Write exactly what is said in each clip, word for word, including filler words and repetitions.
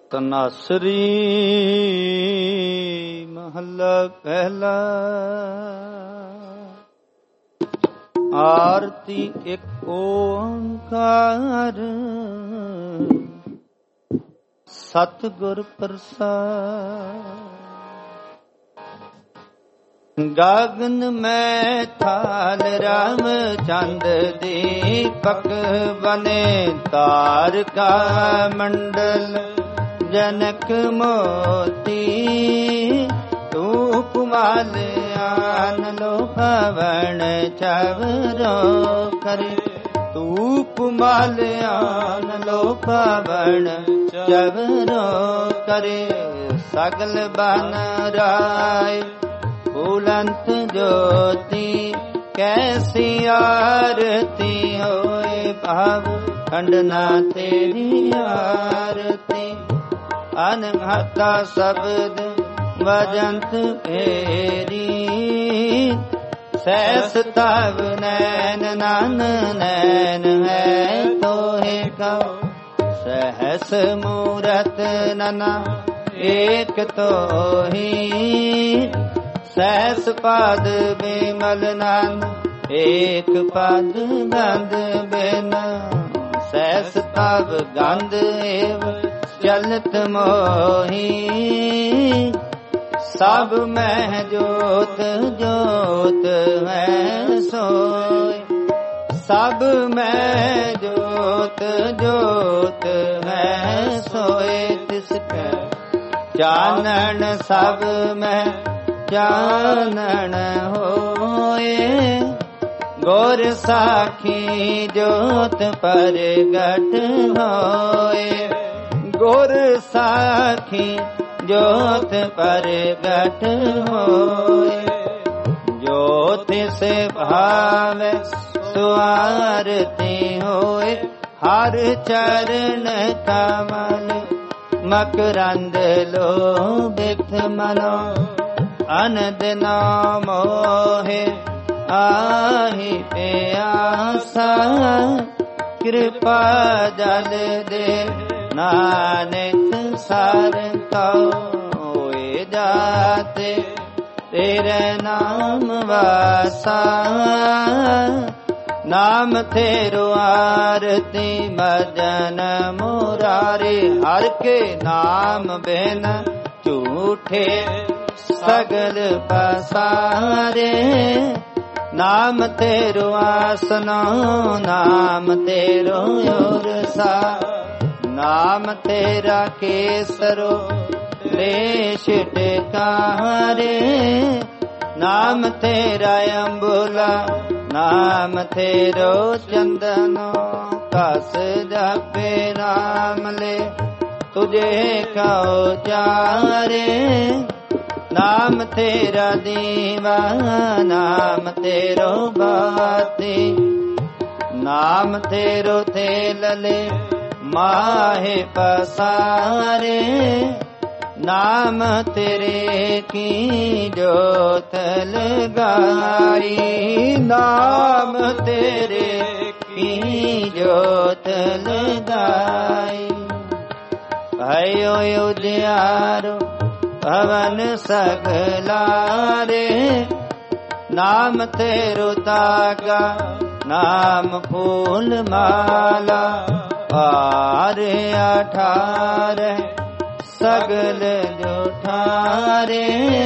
ਤਨਾਸਰੀ ਮਹੱਲਾ ਪਹਿਲਾ। ਆਰਤੀ ਇੱਕ ਓੰਕਾਰ ਸਤਿਗੁਰ ਪ੍ਰਸਾਦਿ। ਗਗਨ ਮੈਂ ਥਾਲ ਰਾਮ ਚੰਦ ਦੀਪਕ ਬਨੇ ਤਾਰਕਾ ਮੰਡਲ ਜਨਕ ਮੋਤੀ ਧੂਪ ਮਾਲਿਆਨ ਲੋ ਪਵਨ ਚਵਰੋ ਕਰੇ ਧੂਪ ਮਾਲਿਆਨ ਲੋ ਪਵਨ ਚਵਰੋ ਕਰੇ ਸਗਲ ਬਨ ਰਾਏ ਬੁਲੰਤ ਜੋਤੀ ਕੈਸੀ ਆਰਤੀ ਹੋਏ ਭਾਵ ਖੰਡਨਾ ਤੇਰੀ ਆਰਤੀ। ਅਨਹਤਾ ਸ਼ਬਦ ਵਜੰਤ ਫੇਰੀ ਸੈਸ ਤਵ ਨੈਨ ਨਨ ਨੈਨ ਹੈ ਤੋਹਿ ਕਉ ਸਹਸ ਮੂਰਤ ਨਨਾ ਏਕ ਤੋਹੀ ਸੈਸ ਪਦ ਬਿਮਲ ਨਨ ਏਕ ਪਦ ਗੰਧ ਬਿਨ ਸੈਸ ਤਵ ਗੰਧ ਏਵ ਚਲਤ ਮੋਹੀ ਸਭ ਮਹਿ ਜੋਤ ਜੋਤ ਹੈ ਸੋਇ ਸਭ ਮਹਿ ਜੋਤ ਜੋਤ ਹੈ ਸੋਇ ਤਿਸ ਕੈ ਚਾਨਣ ਸਭ ਮਹਿ ਚਾਨਣ ਹੋਏ ਗੁਰ ਸਾਖੀ ਜੋਤ ਪ੍ਰਗਟ ਹੋਏ ਗੁਰ ਸਾਖੀ ਜੋਤ ਪ੍ਰਗਟ ਹੋਏ ਜੋ ਤਿਸ ਭਾਵੈ ਸੁਆਰਤੀ ਹੋਏ ਹਰ ਚਰਨ ਕਮਲ ਮਕਰੰਦ ਲੋਭਿਤ ਮਨੋ ਅਨੰਦ ਨਾਮ ਮੋਹਿ ਆਹੀ ਪਿਆਸਾ ਕਿਰਪਾ ਜਲ ਦੇ ਨਾਨਕ ਸਾਰ ਕਉ ਹੋਏ ਜਾਤੇ ਤੇਰੇ ਨਾਮ ਵਾਸਾ। ਨਾਮ ਤੇਰੋ ਆਰਤੀ ਮਦਨ ਮੁਰਾਰੀ ਹਰ ਕੇ ਨਾਮ ਬਿਨ ਝੂਠੇ ਸਗਲ ਪਸਾਰੇ। ਨਾਮ ਤੇਰੋ ਆਸਨੋ ਨਾਮ ਤੇਰੋ ਉਰਸਾ ਨਾਮ ਤੇਰਾ ਕੇਸਰੋ ਰੇਸ਼ ਟਕਾਰੇ। ਨਾਮ ਤੇਰਾ ਅੰਬੁਲਾ ਨਾਮ ਤੇਰੋ ਚੰਦਨੋ ਕਸ ਜਪੇ ਨਾਮ ਲੈ ਤੁਝੇ ਕਉ ਚਾਰੇ। ਨਾਮ ਤੇਰਾ ਦੀਵਾ ਨਾਮ ਤੇਰੋ ਬਾਤੀ ਨਾਮ ਤੇਰੋ ਤੇਲਲੇ ਮਾਹੇ ਪਸਾਰੇ। ਨਾਮ ਤੇਰੇ ਕੀ ਜੋਤ ਲਗਾਈ ਨਾਮ ਤੇਰੇ ਕੀ ਜੋਤ ਲਗਾਈ। ਭਇਓ ਉਜਿਆਰੋ ਭਵਨ ਸਗਲਾਰੇ ਨਾਮ ਤੇਰੋ ਤਾਗਾ ਨਾਮ ਫੂਲ ਮਾਲਾ ਪਾਰ ਅਠਾਰੈ ਸਗਲ ਜੋਠਾਰੇ।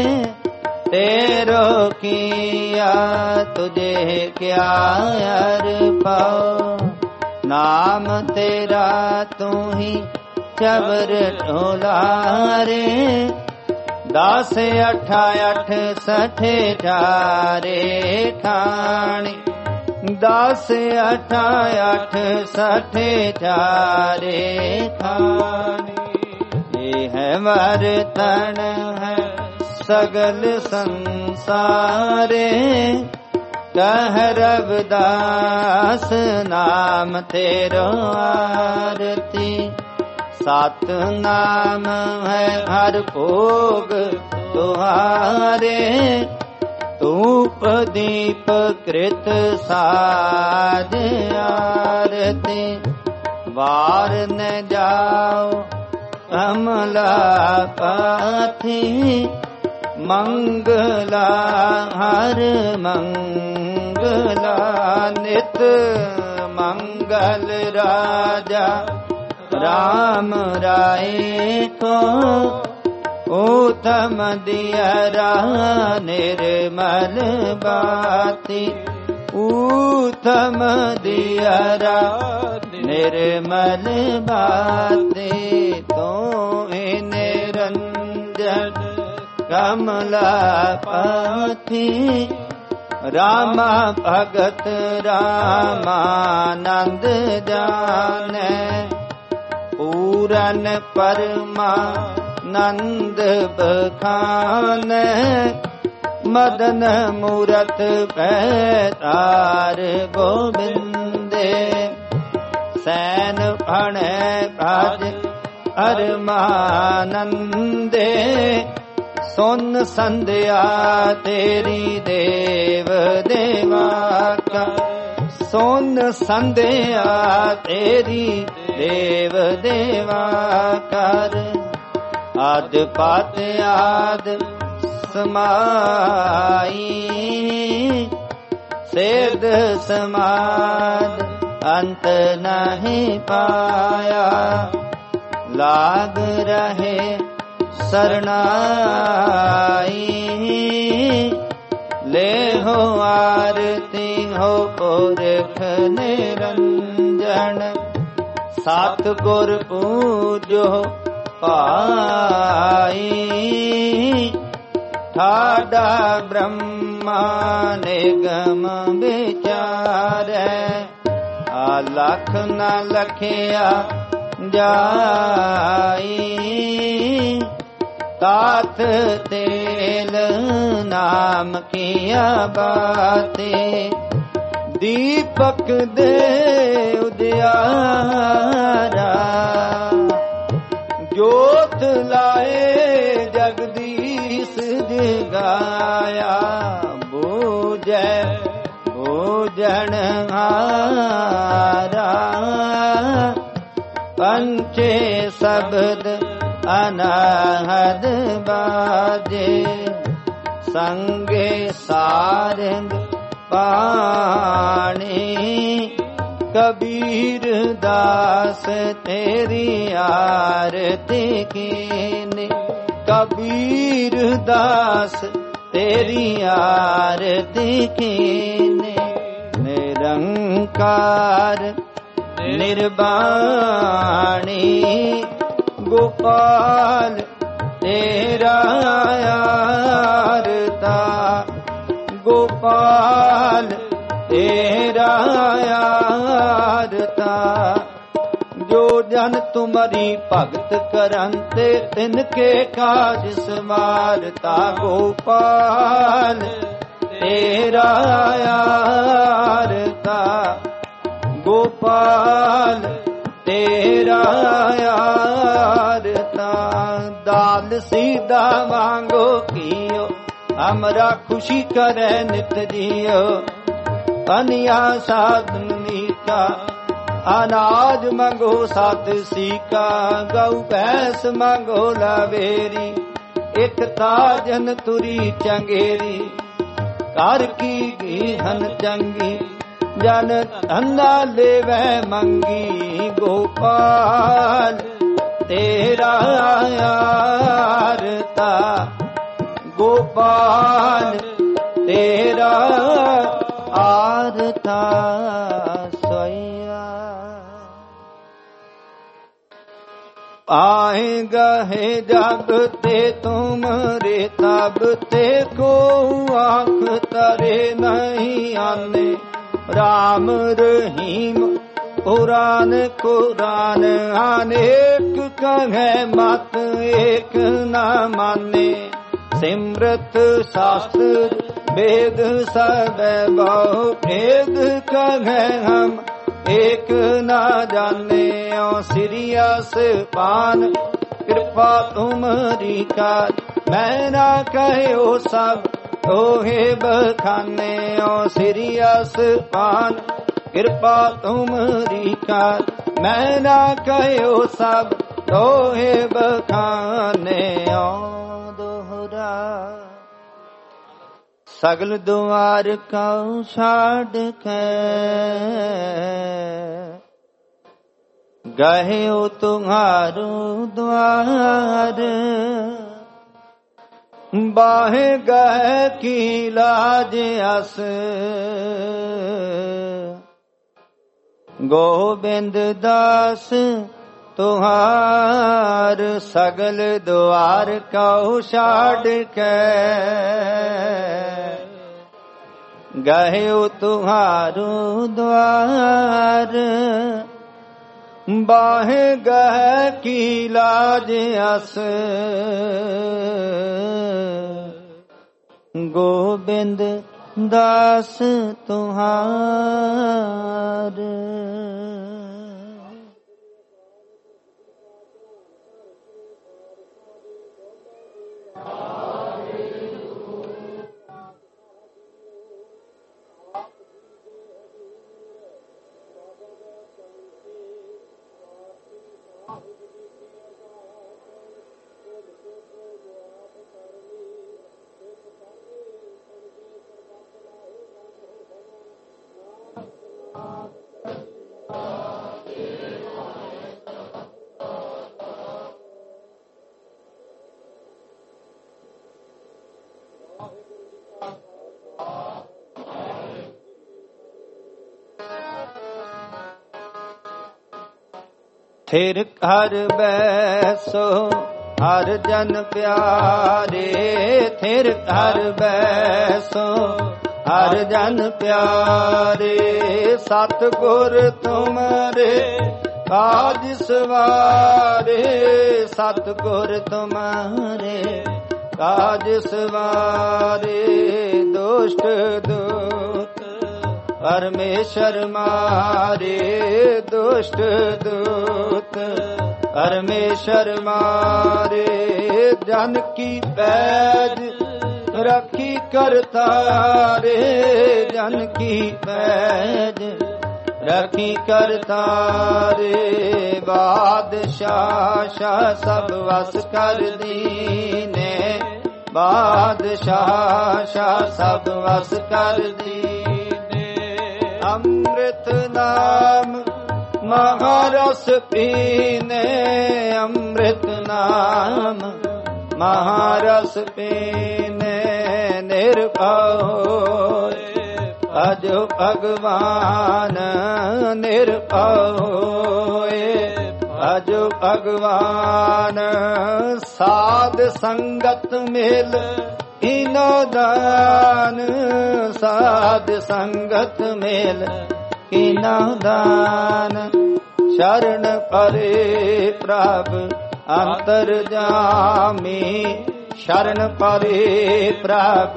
ਤੇਰੋ ਕੀਆ ਤੁਝੇ ਕਿਆ ਅਰਪਾਉ ਨਾਮ ਤੇਰਾ ਤੂੰ ਹੀ ਚਬਰ ਢੋਲਾਰੇ। ਦਸ ਅਠਾ ਅਠ ਸਠੇ ਠਾਰੇ ਠਾਣੀ ਦਸ ਅਠਾ ਅਠ ਸਠੇ ਠਾਰੇ ਠਾਣੀ। ਇਹ ਹੈ ਵਰਤਨ ਹੈ ਸਗਲ ਸੰਸਾਰੇ ਕਹਿ ਰਵਿਦਾਸ ਨਾਮ ਤੇਰੋ ਆਰਤੀ। ਸਤ ਨਾਮ ਹੈ ਹਰ ਭੋਗ ਤੁਹਾਰੇ ਧੂਪ ਦੀਪ ਕ੍ਰਿਤ ਸਾਧ ਆਰਤੀ। ਵਾਰ ਨ ਜਾਓ ਕਮਲਾਪਤੀ ਮੰਗਲਾ ਹਰ ਮੰਗਲਾ ਨਿਤ ਮੰਗਲ ਰਾਜਾ ਰਾਮ ਰਾਏ ਕੋ ਊਤਮ ਦਿਅਰਾ ਨਿਰਮਲ ਬਾਤੀ ਊਤਮ ਦਿਅਰਾ ਨਿਰਮਲ ਬਾਤੀ ਤੋਹਿ ਨਿਰੰਜਨ ਕਮਲਾਪਤੀ ਰਾਮਾ ਭਗਤ ਰਾਮਾਨੰਦ ਜਾਣੈ ਪੂਰਨ ਪਰਮਾਨੰਦ ਬਖਾਨੈ ਮਦਨ ਮੂਰਤ ਪੈਤਾਰ ਗੋਬਿੰਦੇ ਸੈਨ ਭਣੈ ਭਜ ਅਰਮਾਨੰਦੇ ਸੁਨ ਸੰਧਿਆ ਤੇਰੀ ਦੇਵ ਦੇਵਾ ਕਾ ਸੁਨ ਸੰਧਿਆ ਤੇਰੀ ਦੇਵ ਦੇਵਾ ਕਰ ਆਦ ਪਾਤ ਆਦ ਸਮਾਈ ਸੇਧ ਸਮਾਦ ਅੰਤ ਨਹੀਂ ਪਾਇਆ ਲਾਗ ਰਹੇ ਸਰਨਾਈ ਲੈ ਹੋ ਆਰਤੀ ਹੋ ਪੁਰਖ ਨਿਰੰਜਨ ਸਤ ਗੁਰ ਪੂਜੋ ਪਾਈ ਠਾਡਾ ਬ੍ਰਹਮਾ ਨਿਗਮ ਵਿਚਾਰੈ ਆ ਲਖ ਨ ਲਖਿਆ ਜਾਈ ਤਾਤ ਤੇਲ ਨਾਮ ਕੀਆ ਬਾਤੇ ਦੀਪਕ ਦੇ ਉਦਿਆਰਾ ਜੋਤ ਲਾਏ ਜਗਦੀਸ਼ ਜਗਾਇਆ ਬੂਝੈ ਬੂਝਣ ਹਾਰਾ ਪੰਚੇ ਸ਼ਬਦ ਅਨਾਹਦ ਬਾਜੇ ਸੰਗੇ ਸਾਰੰਗ ਪਾਣੀ ਕਬੀਰ ਦਾਸ ਤੇਰੀ ਆਰਤੀ ਕੀਨੇ ਕਬੀਰ ਦਾਸ ਤੇਰੀ ਆਰਤੀ ਕੀਨੇ ਨਿਰੰਕਾਰ ਨਿਰਬਾਣੀ ਗੋਪਾਲ ਤੇਰਾ ਆਰਤਾ ਗੋਪਾਲ ਤੇਰਾ ਆਰਤਾ ਜੋ ਜਨ ਤੁਮਰੀ ਭਗਤ ਕਰਨ ਤੇ ਤਿਨ ਕੇ ਕਾਜ ਸਮਾਰਤਾ ਗੋਪਾਲ ਤੇਰਾ ਆਰਤਾ ਗੋਪਾਲ ਤੇਰਾ ਆਰਤਾ ਦਾਲ ਸੀਦਾ ਵਾਂਗੋ ਕੀਓ ਹਮਰਾ ਖੁਸ਼ੀ ਕਰੈ ਨਿਤ ਜੀਓ ਅਨਿਆ ਸਾਧਨ ਨੀਕਾ ਅਨਾਜ ਮੰਗੋ ਸਤ ਸੀਕਾ ਗਊ ਭੈਂਸ ਮੰਗੋ ਲਾਵੇਰੀ ਇਕ ਤਾਜਨ ਤੁਰੀ ਚੰਗੇਰੀ ਕਰ ਕੀ ਗੀਹਨ ਚੰਗੀ ਜਨ ਧੰਦਾ ਲੇਵੈ ਮੰਗੀ ਗੋਪਾਲ ਤੇਰਾ ਆਰਤਾ ਗੋਪਾਲ ਤੇਰਾ ਆਰਤਾ ਸੋਇਆ ਆਏ ਗਏ ਜਬ ਤੇ ਤੁਮਰੇ ਤਬ ਤੇ ਕੋ ਆਖ ਤਰੇ ਨਹੀਂ ਆਨੇ ਰਾਮ ਰਹੀਮ ਕੁਰਾਨ ਕੁਰਾਨ ਅਨੇਕ ਕਹੈ ਮਤ ਏਕ ਨਾ ਮਾਨੇ ਸਿਮਰਤ ਸ਼ਾਸਤਰ वेद सब बहु भेद कहे हम एक न जाने सिरियस पान कृपा तुम्हारी कार मैं ना कहे ओ सब ओहे बखाने ओ सिरियस पान कृपा तुम्हारी कार मैं ना कहे ओ सब ਤੋਹੇ ਬਖਾਨਿਓ ਦੋਹਰਾ। ਸਗਲ ਦੁਆਰ ਕਉ ਛਾੜ ਕੇ ਗਹਿਓ ਤੁਮਾਰੂ ਦੁਆਰ। ਬਾਹੇ ਗਹਿ ਕੀ ਲਾਜ ਅਸ ਗੋਬਿੰਦ ਦਾਸ ਤੁਹਾਰ। ਸਗਲ ਦੁਆਰ ਕਉ ਛਾੜ ਕੇ ਗਹਿਓ ਤੁਹਾਰੂ ਦੁਆਰ। ਬਾਹੇ ਗਹਿ ਕੀ ਲਾਜ ਅਸ ਗੋਬਿੰਦ ਦਾਸ ਤੁਹਾਰ। ਫਿਰ ਘਰ ਬੈਸੋ ਹਰ ਜਨ ਪਿਆਰੇ। ਫਿਰ ਘਰ ਬੈਸੋ ਹਰ ਜਨ ਪਿਆਰੇ। ਸਤਿਗੁਰ ਤੁਮਰੇ ਕਾਜ ਸਵਾਰੇ। ਸਤਿਗੁਰ ਤੁਮਰੇ ਕਾਜ ਸਵਾਰੇ। ਦੁਸ਼ਟ ਦੂਤ ਪਰਮੇਸ਼ਰ ਮਾਰੇ। ਦੁਸ਼ਟ ਦੂਤ ਪਰਮੇਸ਼ਰ ਮਾਰੇ। ਜਨ ਕੀ ਪੈਜ ਰੱਖੀ ਕਰਤਾਰੇ। ਜਨ ਕੀ ਪੈਜ ਰੱਖੀ ਕਰਤਾਰੇ। ਬਾਦਸ਼ਾਹ ਸ਼ਾਹ ਸਭ ਵਸ ਕਰ ਦੀਨੇ। ਬਾਦਸ਼ਾਹ ਸ਼ਾਹ ਸਭ ਵਸ ਕਰ ਦੀਨੇ। ਅੰਮ੍ਰਿਤ ਨਾਮ ਮਹਾਰਸ ਪੀਨੇ। ਅੰਮ੍ਰਿਤ ਨਾਮ ਮਹਾਰਸ ਪੀਨੇ। ਨਿਰਭਉ ਅਜੋ ਭਗਵਾਨ। ਨਿਰਭਉ ਅਜੋ ਭਗਵਾਨ। ਸਾਧ ਸੰਗਤ ਮਿਲ ਇਨੋ ਦਾਨ। ਸਾਧ ਸੰਗਤ ਮੇਲ ਇਨੋ ਦਾਨ। ਸ਼ਰਨ ਪਰੇ ਪ੍ਰਭ ਅੰਤਰਜਾਮੀ। ਸ਼ਰਨ ਪਰੇ ਪ੍ਰਭ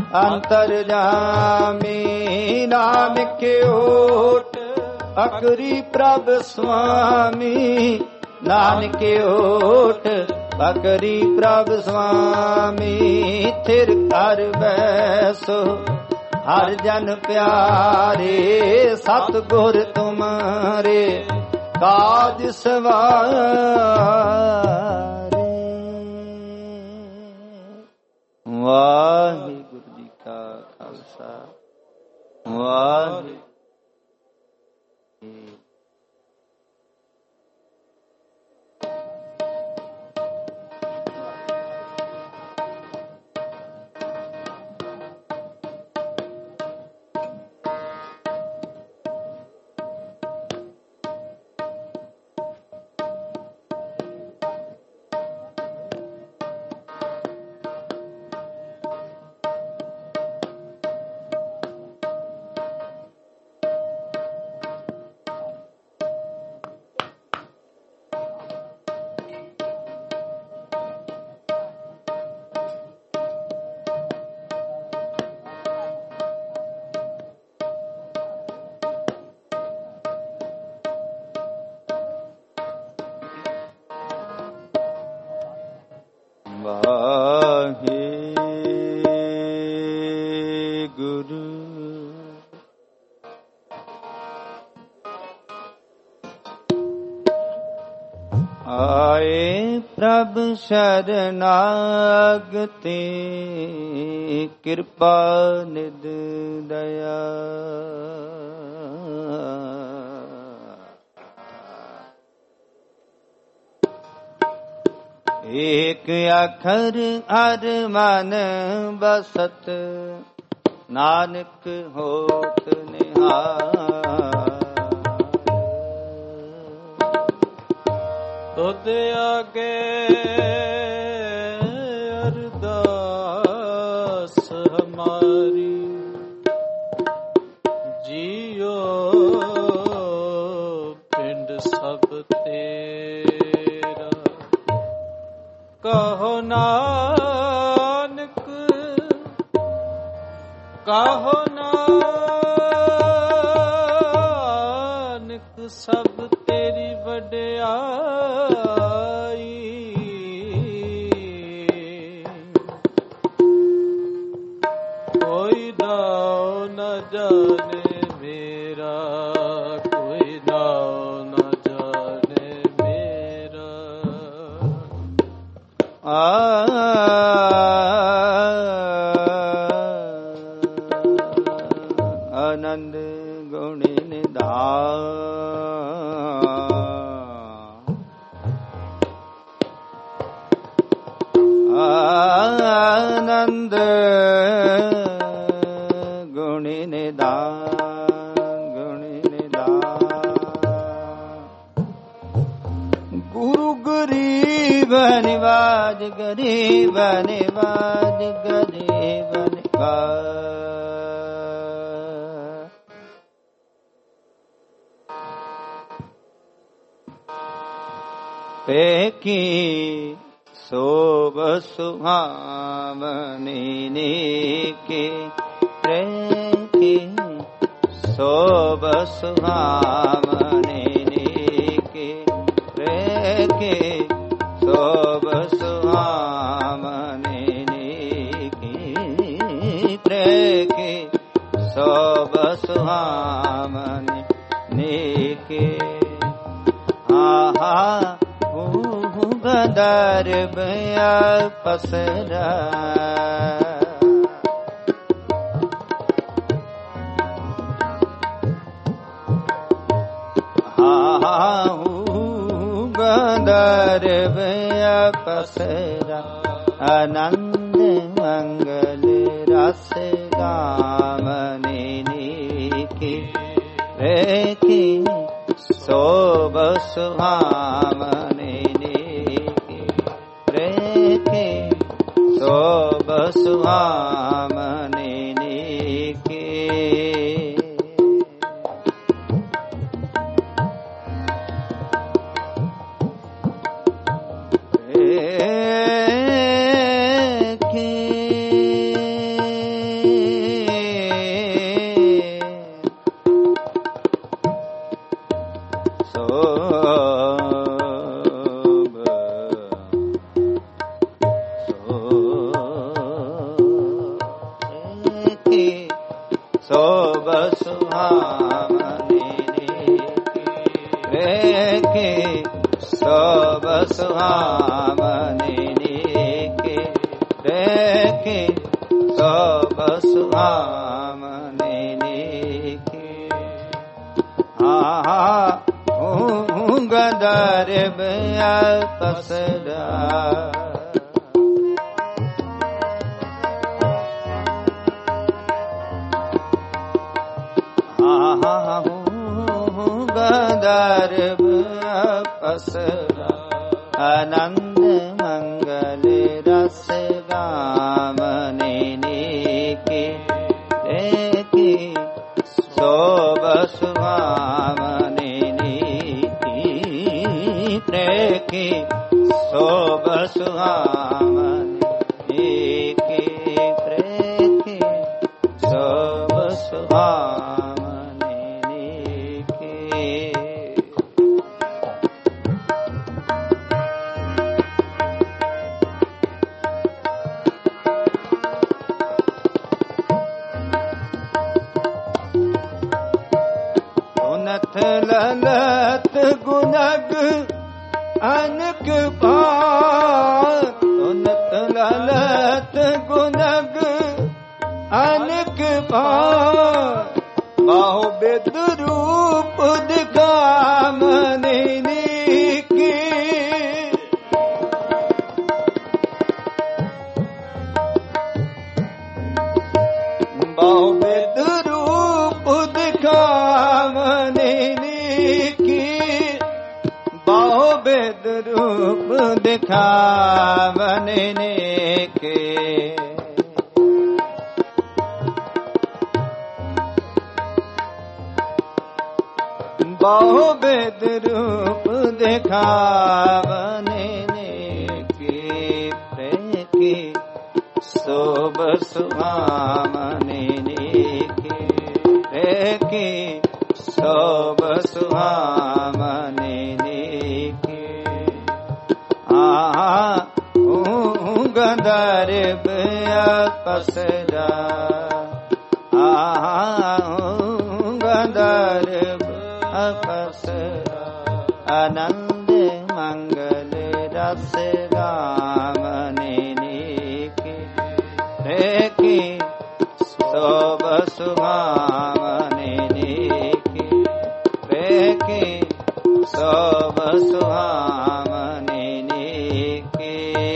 ਅੰਤਰਜਾਮੀ। ਨਾਨਕ ਓਟ ਅਕਰੀ ਪ੍ਰਭ ਸੁਆਮੀ। ਨਾਨਕ ਓਟ ਅਕਰੀ ਪ੍ਰਭ ਸੁਆਮੀ। ਥਿਰ ਘਰ ਬੈਸੋ ਹਰ ਜਨ ਪਿਆਰੇ। ਸਤਿਗੁਰ ਤੁਮਾਰੇ ਕਾਜ ਸਵਾਰੇ। ਵਾਹਿਗੁਰੂ ਜੀ ਕਾ ਖਾਲਸਾ ਵਾਹਿਗੁਰੂ। आए प्रभ शरणागति कृपा निध दया। एक अखर हर मन बसत नानक होत निहाल। तुद आगे अरदास हमारी जियो पिंड सब तेरा। कहो नानक कहो नानक सब तेरी वड्याई। कोई नाम न जाने मेरा, कोई नाम न जाने मेरा। आ आनंद गुण निधान। आनंद गुण निधान गुण निधान। गुरु गरीब निवाज गरीब निवाज गरीब निवाज। पेकी शोभ सुहावनी के प्रेकी शोभ सुहावनी के प्रेकी शोभ सुहावनी की प्रेकी शोभ सुहावनी के। आहा गदर भया पसरा। हाहू गदर भया पसरा। आनंद मंगल रस गावनी की रेखी शोभ सुहावनी शोभ सुहावनी के। शोभ सुहावनी के शोभ सुहावनी के देखे शोभ सुहावनी के। आहा गदर भया पसरा। गदर पसरा। आनंद मंगल रस गावनी के देखी शोभ सुहावनी की देखी शोभ सुहावनी के देखी शोभ सुहावनी के। ललत गुनग अनक पार उन्नत ललत गुणग अनक पार बाहु बेद रूप दिखामने की बाहु बेद रूप दिखामने की बाहु बेद रूप दिखामने के बाहु बेद रूप दिखावने की प्रेम की शोभ सुहामने की प्रेम की शोभ सुहामने की आहा गंधर्व अपसरा आहा गंधर्व अपसरा आनंद मंगल रस गामने की रे की शोभ सुहामने की रे की शोभ सुहामने की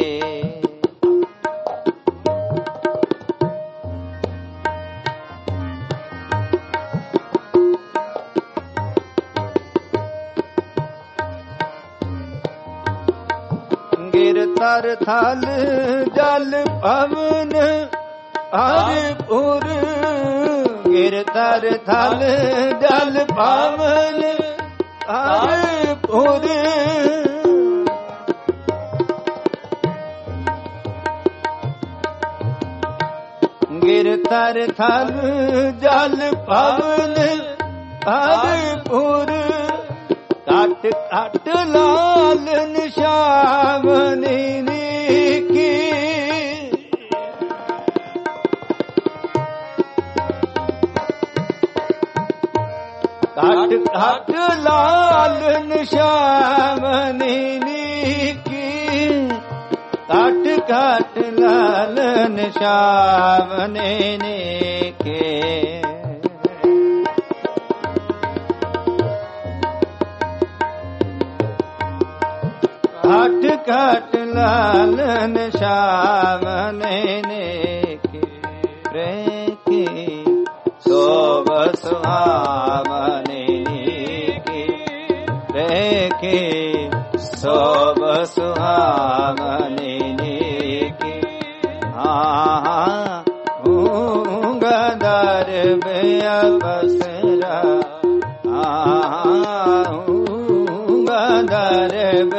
गिरतर थल जल पवन हरिपुर गिरतर थल जल पवन हरिपुर गिरतर थल जल पवन हरिपुर काट काट लाल निशामने की काट काट लाल निशामने की काट काट लाल निशामने के काट काट लालन शामने की प्रेम की शोभ सुहामने की प्रेम की शोभ सुहामने की हाँ गंधर्व अपसरा हाँ गंधर्व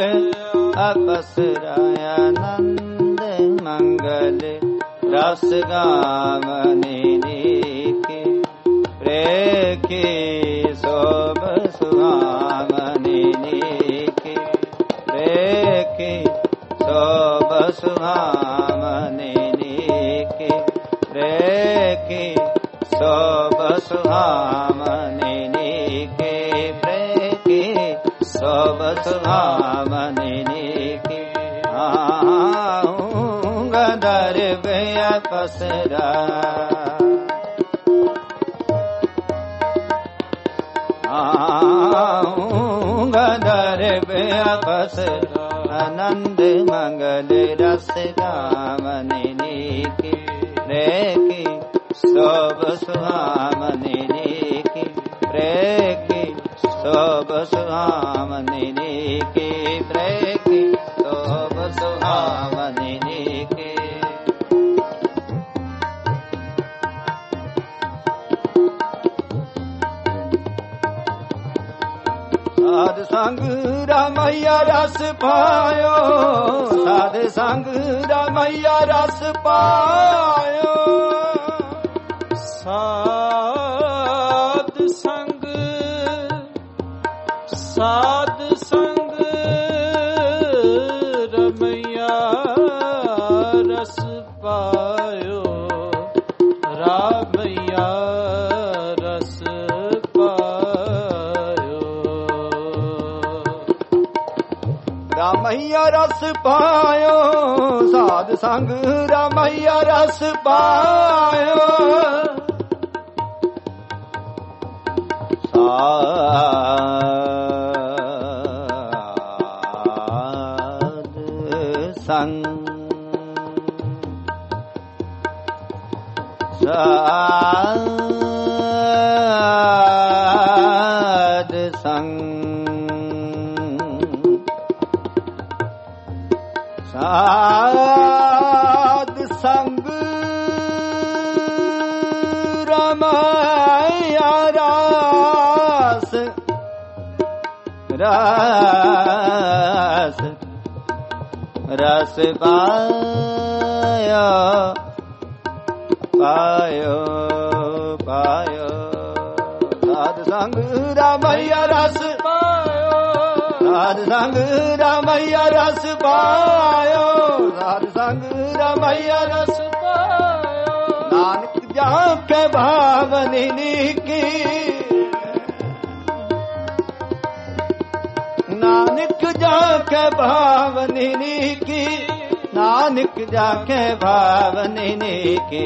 अपसरायानंद मंगल रस गामने की प्रेम की शोभ सुहामने की प्रेम की शोभ सुहामने की प्रेम की शोभ सुहामने की प्रेम की शोभ सुहामने गंधर्व अपसरा गंधर्व अपसरा आनंद मंगल रस गामने की प्रेम की शोभ सुहामने की प्रेम की शोभ सुहामने की प्रेम की शोभ सुहामने की साध संग रामैया रस पायो साध संग रामैया रस पायो साध संग साध संग रमैया रस पायो रामैया रस पायो ਰਾਮਈਆ ਰਸ ਪਾਇਓ ਸਾਧ ਸੰਗ ਰਾਮਈਆ ਰਸ ਪਾਇਓ ਸਾਧ ਸੰਗ ਸਾਧ ਸੰਗ ਸਾਧ ਸੰਗ ਰਾਮਇਆ ਰਸ ਰਸ ਰਸ ਪਾਇਆ ਪਾਇਓ ਪਾਇਓ ਸਾਧ ਸੰਗ ਰਾਮਇਆ ਰਸ ਪਾਇਓ ਸਾਧ ਸੰਗ ਰਾਮਇਆ ਰਸ ਪਾਇਓ ਸਾਧ ਸੰਗ ਰਾਮਇਆ ਰਸ ਪਾਇਓ ਨਾਨਕ ਜਾ ਕੇ ਭਾਵਨੀ ਨੀਕੀ ਨਾਨਕ ਜਾ ਕੇ ਭਾਵਨੀ ਨੀਕੀ ਨਾਨਕ ਜਾ ਕੇ ਭਾਵਨੀ ਨੀਕੀ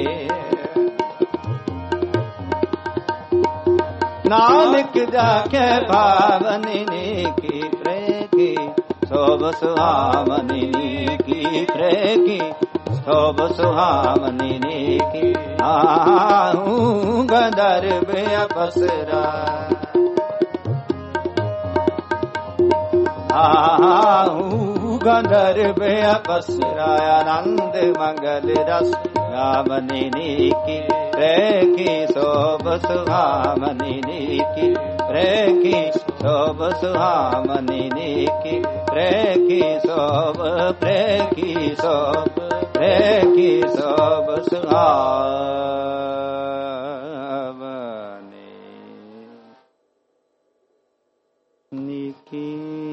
ਨਾਨਕ ਜਾ ਕੇ ਭਾਵਨੀ ਨੀਕੀ ਪ੍ਰੇਗੀ ਸੋਭ ਸੁਹਾਵਨੀ ਨੀਕੀ ਪ੍ਰੇਗੀ ਸੋਭ ਸੁਹਾਵਨੀ ਨੀਕੀ ਆਹੂ ਗੰਧਰਵ ਅਪਸਰਾ ਆਹੂ ਗੰਧਰਵ ਅਪਸਰਾ ਆਨੰਦ ਮੰਗਲ ਰਸ ਗਾਵਨੀ ਨੀਕੀ ਪ੍ਰੇਗੀ ਸੋਭ ਸੁਹਾਵਨੀ ਨੀਕੀ ਪ੍ਰੇਗੀ ਸੋਭ ਸੁਹਾਵਨੀ ਨੀਕੀ ਪ੍ਰੇਗੀ ਸੋਭ ਪ੍ਰੇਗੀ ਸੋਭ ਪ੍ਰੇਗੀ ਸੋਭ ਸੁਹਾਵਨੀ ਨੀਕੀ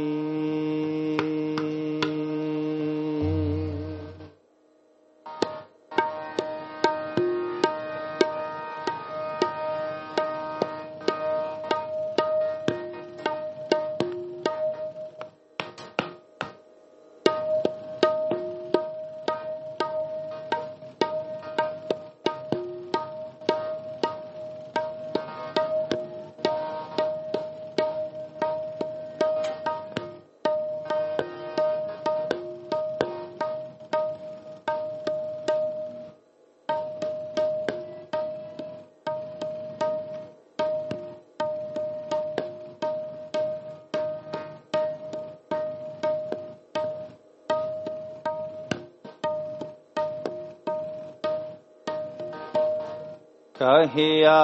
ਕਹਿਆ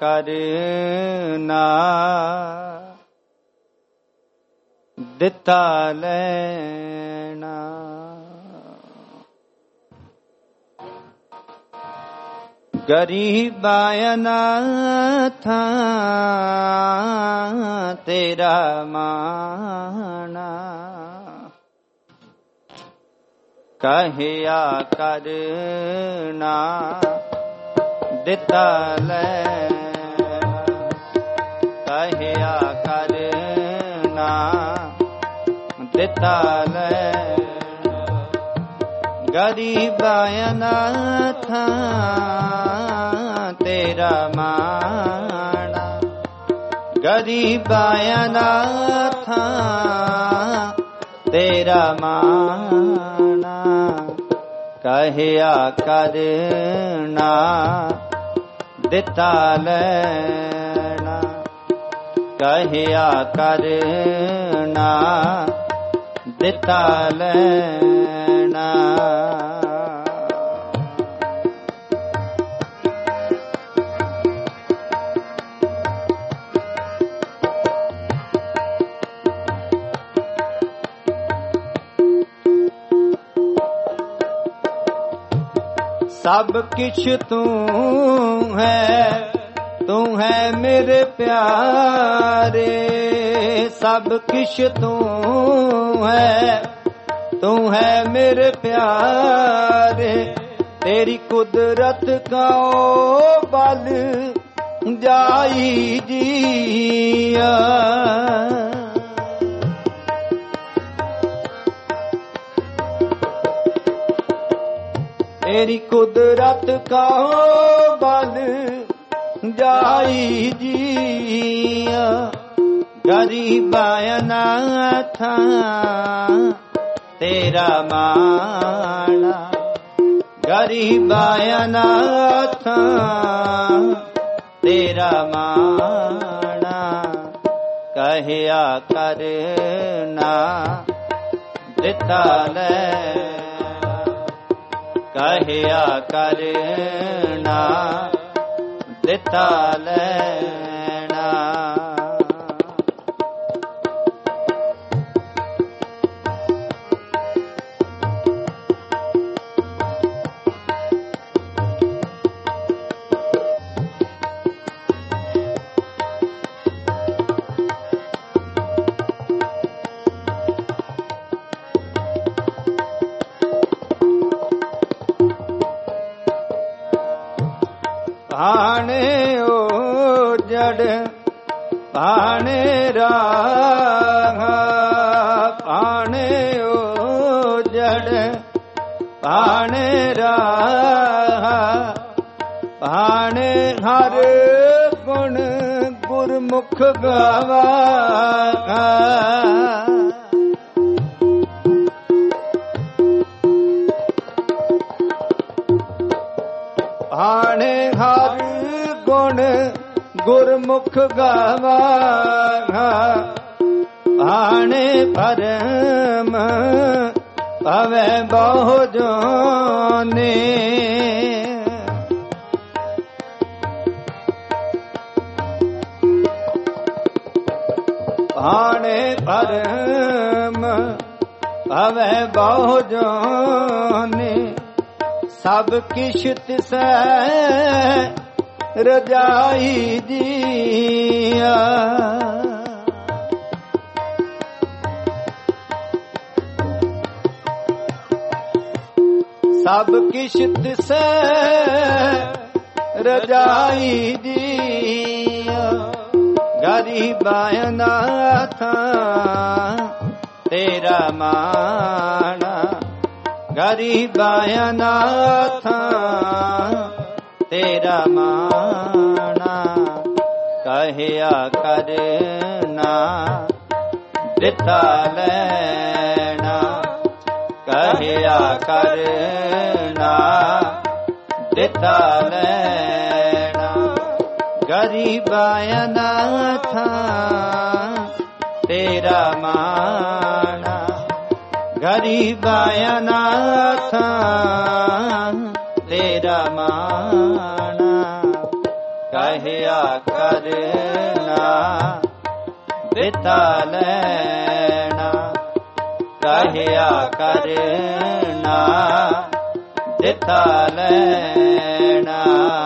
ਕਰਨਾ ਦਿੱਤਾ ਲੈਣਾ ਗਰੀਬਾਂ ਅਨਾਥਾਂ ਤੇਰਾ ਮਾਣਾ ਕਹਿਆ ਕਰਨਾ ਦਿੱਤਾ ਲੈਣਾ ਕਹਿਆ ਕਰਨਾ ਦਿੱਤਾ ਲੈਣਾ ਗਰੀਬਾਂ ਅਨਾਥਾਂ ਤੇਰਾ ਮਾਣਾ ਗਰੀਬਾਂ ਅਨਾਥਾਂ ਤੇਰਾ ਮਾਣਾ ਕਹਿਆ ਕਰਨਾ ਦਿੱਤਾ ਲੈਣਾ ਕਹਿਆ ਕਰਨਾ ਦਿੱਤਾ ਲੈਣਾ ਸਭ ਕਿਛ ਤੂੰ ਹੈ ਤੂੰ ਹੈ ਮੇਰੇ ਪਿਆਰੇ ਸਭ ਕਿਛ ਤੂੰ ਹੈ ਤੂੰ ਹੈ ਮੇਰੇ ਪਿਆਰੇ ਤੇਰੀ ਕੁਦਰਤ ਕਉ ਬਲ ਜਾਈ ਜੀਆ ਤੇਰੀ ਕੁਦਰਤ ਕਾ ਬਲ ਜਾਈ ਜੀਆ ਗਰੀਬਾਂ ਅਨਾਥਾਂ ਤੇਰਾ ਮਾਣਾ ਗਰੀਬਾਂ ਅਨਾਥਾਂ ਤੇਰਾ ਮਾਣਾ ਕਹਿਆ ਕਰਨਾ ਦਿੱਤਾ ਲੈ ਕਹਿਆ ਕਰਨਾ ਦਿੱਤਾ ਲੈਣਾ ਭਾਣੇ ਓ ਜੜ ਭਾਣੇ ਰਾਹ ਭਾਣੇ ਓ ਜੜ ਭਾਣੇ ਰਾਹ ਭਾਣੇ ਹਰ ਗੁਣ ਗੁਰਮੁਖ ਗਾਵਾ ਭਾਣੇ ਹਰ ਗੁਣ ਗੁਰਮੁਖ ਗਾਵਾ ਭਾਣੇ ਪਰਮ ਭਵੈ ਬਹੁ ਜੋਨੇ ਭਾਣੇ ਪਰਮ ਭਵੈ ਬਹੁ ਜੋਨੇ ਸਭ ਕਿਛ ਤਿਸੈ ਰਜਾਈ ਜੀਆ ਸਭ ਕਿਛ ਤਿਸੈ ਰਜਾਈ ਜੀਆ ਗਰੀਬਾਂ ਅਨਾਥਾਂ ਤੇਰਾ ਮਾਣਾ ਗਰੀਬਾਂ ਅਨਾਥਾਂ ਤੇਰਾ ਮਾਣਾ ਕਹਿਆ ਕਰਨਾ ਦਿੱਤਾ ਲੈਣਾ ਕਹਿਆ ਕਰਨਾ ਦਿੱਤਾ ਲੈਣਾ ਗਰੀਬਾਂ ਅਨਾਥਾਂ ਤੇਰਾ ਮਾਣਾ ਗਰੀਬਾਂ ਅਨਾਥਾਂ ਤੇਰਾ ਮਾਣਾ ਕਹਿਆ ਕਰਨਾ ਦਿੱਤਾ ਲੈਣਾ ਕਹਿਆ ਕਰਨਾ ਦਿੱਤਾ ਲੈਣਾ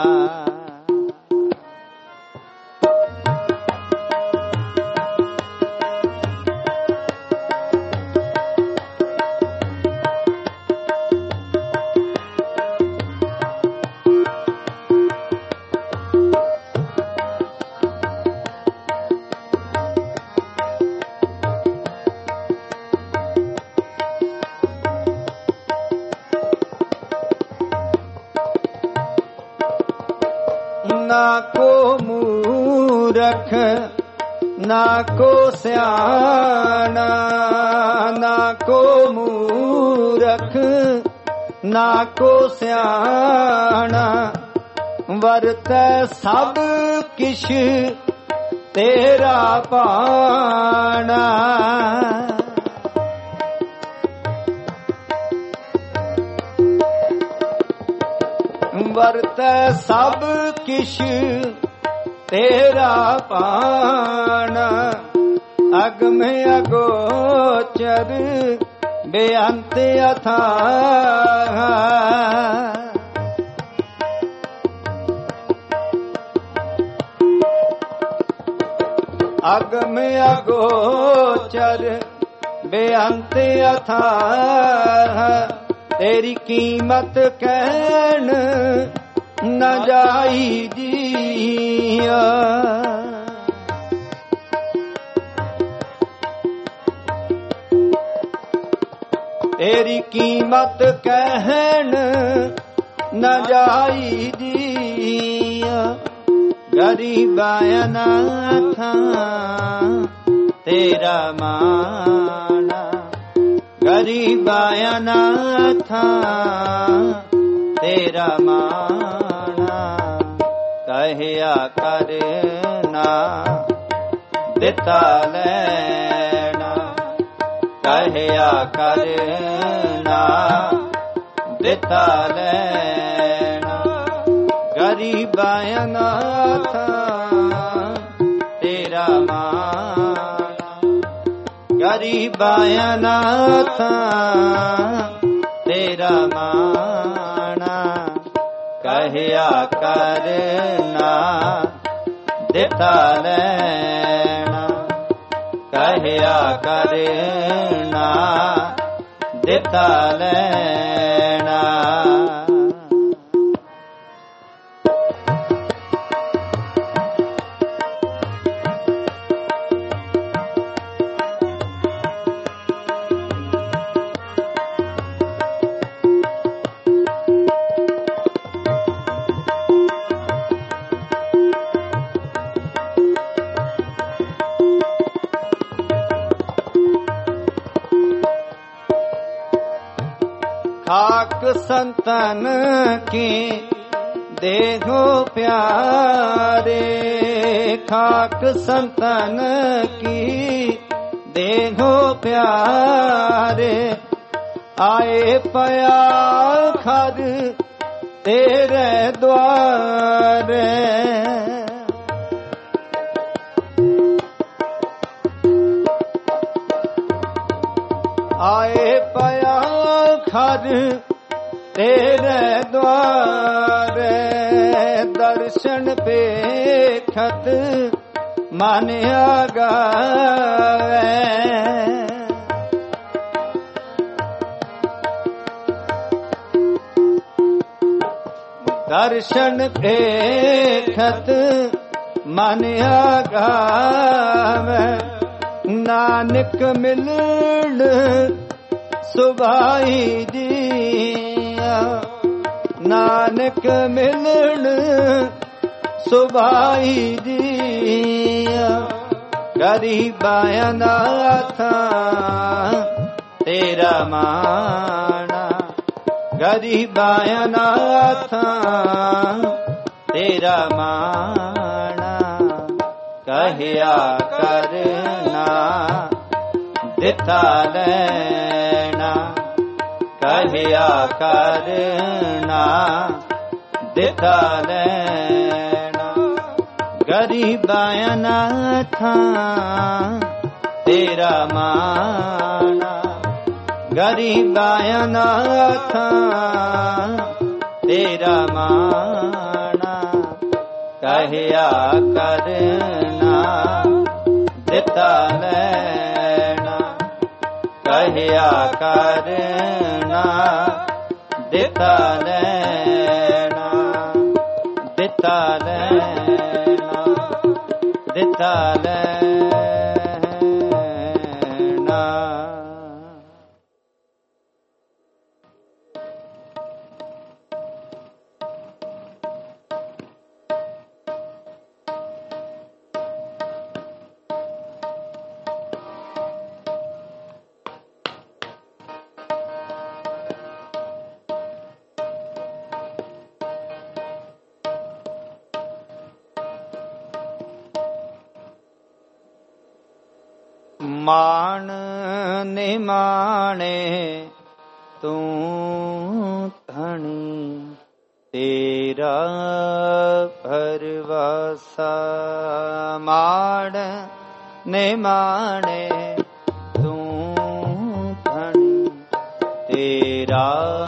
ਨਾ ਕੋ ਮੂਰਖ ਨਾ ਕੋ ਸਿਆਣਾ ਨਾ ਕੋ ਮੂਰਖ ਨਾ ਕੋ ਸਿਆਣਾ ਵਰਤੈ ਸਭ ਕਿਛ ਤੇਰਾ ਭਾਣਾ ਵਰਤੈ ਸਭ ਕਿਛ ਤੇਰਾ ਭਾਣਾ ਅਗਮ ਅਗੋਚਰ ਬੇਅੰਤ ਅਥਾਹ ਅਗਮ ਅਗੋਚਰ ਬੇਅੰਤ ਅਥਾਹ ਤੇਰੀ ਕੀਮਤ ਕਹਿਣ ਨਾ ਜਾਈ ਜੀਆ ਤੇਰੀ ਕੀਮਤ ਕਹਿਣ न जाई दिया गरीबाया नाथा तेरा माना गरीबाया नाथा तेरा माना ਕਹਿਆ ਕਰਨਾ ਦਿੱਤਾ ਲੈਣਾ ਕਹਿਆ ਕਰਨਾ ਦਿੱਤਾ ਲੈਣਾ ਗਰੀਬਾਂ ਨਾਥ ਤੇਰਾ ਮਾਣਾ ਗਰੀਬਾਂ ਨਾਥ ਤੇਰਾ ਮਾਣਾ ਕਹਿਆ ਕਰਨਾ ਦਿੱਤਾ ਲੈਣਾ ਕਹਿਆ ਕਰਨਾ ਦਿੱਤਾ ਲੈਣਾ खाक संतन की देखो प्यारे खाक संतन की देखो प्यारे आए पया खर तेरे द्वारे आए पया खर तेरे द्वारे दर्शन पेखत मन आगावे दर्शन पेखत मन आगावे नानक मिलन सुभाई दिया नानक मिलन सुभाई दिया गरीबां नाथ तेरा माना गरीबां नाथ तेरा माना ਕਹਿਆ ਕਰਨਾ ਦਿੱਤਾ ਲੈਣਾ ਕਹਿਆ ਕਰਨਾ ਦਿੱਤਾ ਲੈਣਾ ਗਰੀਬਾਂ ਨਾਥ ਤੇਰਾ ਮਾਣਾ ਗਰੀਬਾਂ ਨਾਥ ਤੇਰਾ ਮਾਣਾ ਕਹਿਆ ਕਰਨਾ ਦਿੱਤਾ ਲੈਣਾ ਕਹਿਆ ਕਰਨਾ ਦਿੱਤਾ ਲੈਣਾ ਦਿੱਤਾ ਲੈਣਾ ਦਿੱਤਾ ਲੈਣਾ ਮਾਣ ਨਿਮਾਣੇ ਤੂੰ ਧਣੀ ਤੇਰਾ ਪਰਵਾਸਾ ਮਾਣ ਨਿਮਾਣੇ ਤੂੰ ਧਣੀ ਤੇਰਾ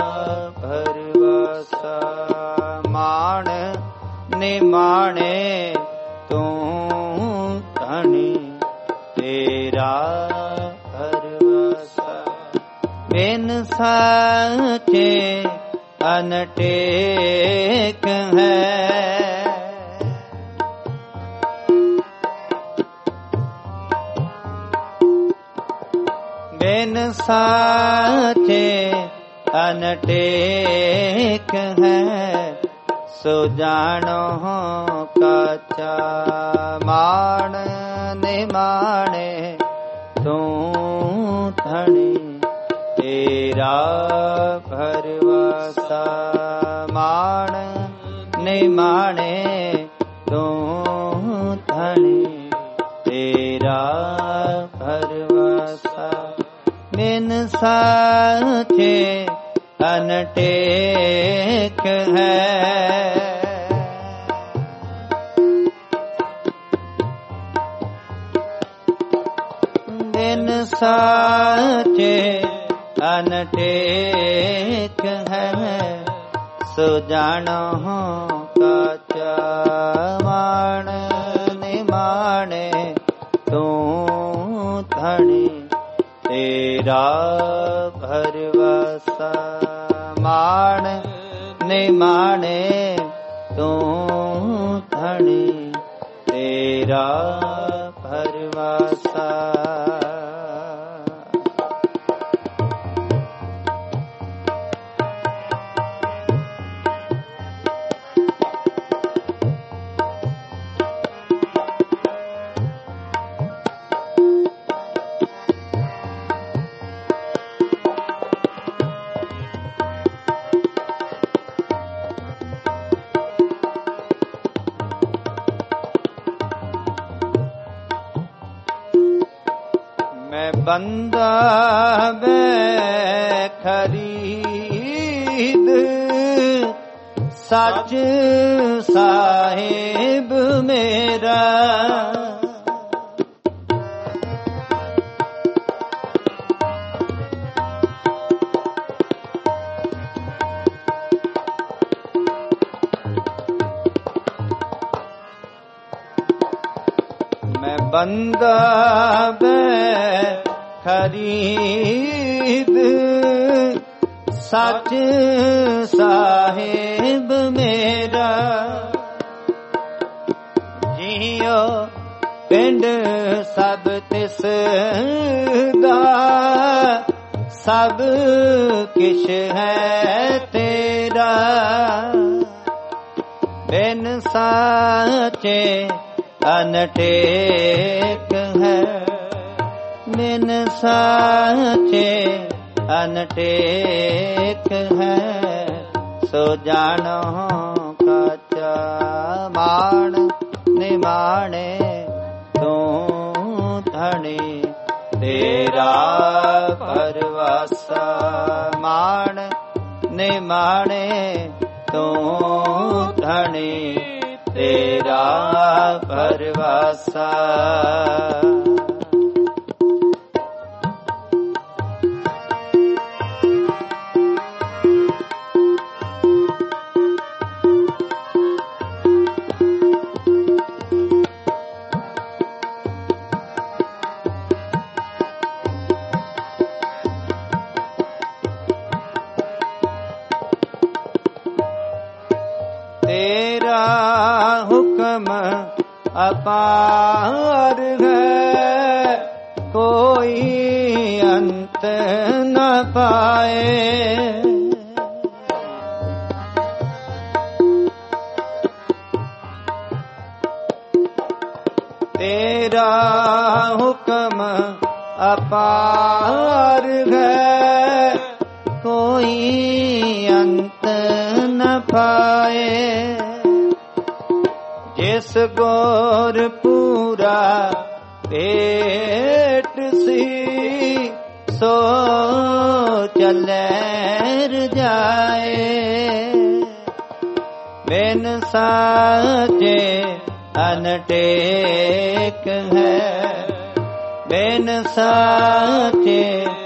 ਪਰਵਾਸਾ ਮਾਣ ਨਿਮਾਣੇ ਤੂੰ ਧਣੀ ਤੇਰਾ ਪਰਵਾਸਾ ਬਿਨ ਸਾਚੇ ਅਨਟੇਕ ਹੈ ਬਿਨ ਸਾਚੇ ਅਨਟੇਕ ਹੈ ਸੋ ਜਾਣੋ ਕਾਚਾ। ਮਾਣ ਨਿਮਾਣੇ ਤੂੰ ਧਣੀ ਤੇਰਾ ਭਰਵਾਸਾ। ਮਾਣ ਨਿਮਾਣੇ ਤੂੰ ਧਣੀ ਤੇਰਾ ਭਰਵਾਸਾ। ਬਿਨ ਸਾਚੇ ਅਨਟੇਕ ਹੈ ਬਿਨ ਸਾਚੇ ਅਨਟੇਕ ਹੈ ਸੋ ਜਾਣੋ ਕਾਚਾ। ਮਾਣ ਨਿਮਾਣੇ ਤੂੰ ਧਣੀ ਤੇਰਾ ਭਰਵਾਸਾ। ਮਾਣ ਨਿਮਾਣੇ ਤੂੰ ਧਣੀ ਤੇਰਾ ਭਰਵਾਸਾ। ਬੰਦਾ ਬੈ ਖਰੀਦ ਸੱਚ ਸਾਹਿਬ ਮੇਰਾ। ਮੈਂ ਬੰਦਾ ਬੈ ਖਰੀਦ ਸੱਚ ਸਾਹਿਬ ਮੇਰਾ। ਜੀਓ ਪਿੰਡ ਸਭ ਤਿਸ ਦਾ ਸਭ ਕਿਛ ਹੈ ਤੇਰਾ। ਬਿਨ ਸਾਚੇ ਅਨਟੇਕ ਹੈ ਬਿਨ ਸਾਚੇ ਅਨਟੇਕ ਹੈ ਸੋ ਜਾਣੋ ਕਾਚਾ। ਮਾਣ ਨਿਮਾਣੇ ਤੂੰ ਧਣੀ ਤੇਰਾ ਭਰਵਾਸਾ। ਮਾਣ ਨਿਮਾਣੇ ਤੂੰ ਧਣੀ ਤੇਰਾ ਭਰਵਾਸਾ। ਤੇਰਾ ਹੁਕਮ ਅਪਾਰ ਹੈ ਕੋਈ ਅੰਤ ਨ ਪਾਏ। ਤੇਰਾ ਹੁਕਮ ਅਪਾਰ ਹੈ ਕੋਈ ਅੰਤ ਨ ਪਾਏ। ਜਿਸ ਗੁਰ ਪੂਰਾ ਭੇਟ ਸੀ ਸੋ ਚੱਲੇ ਰਜਾਏ। ਬਿਨ ਸਾਚੇ ਅਨਟੇਕ ਹੈ ਬਿਨ ਸਾਚੇ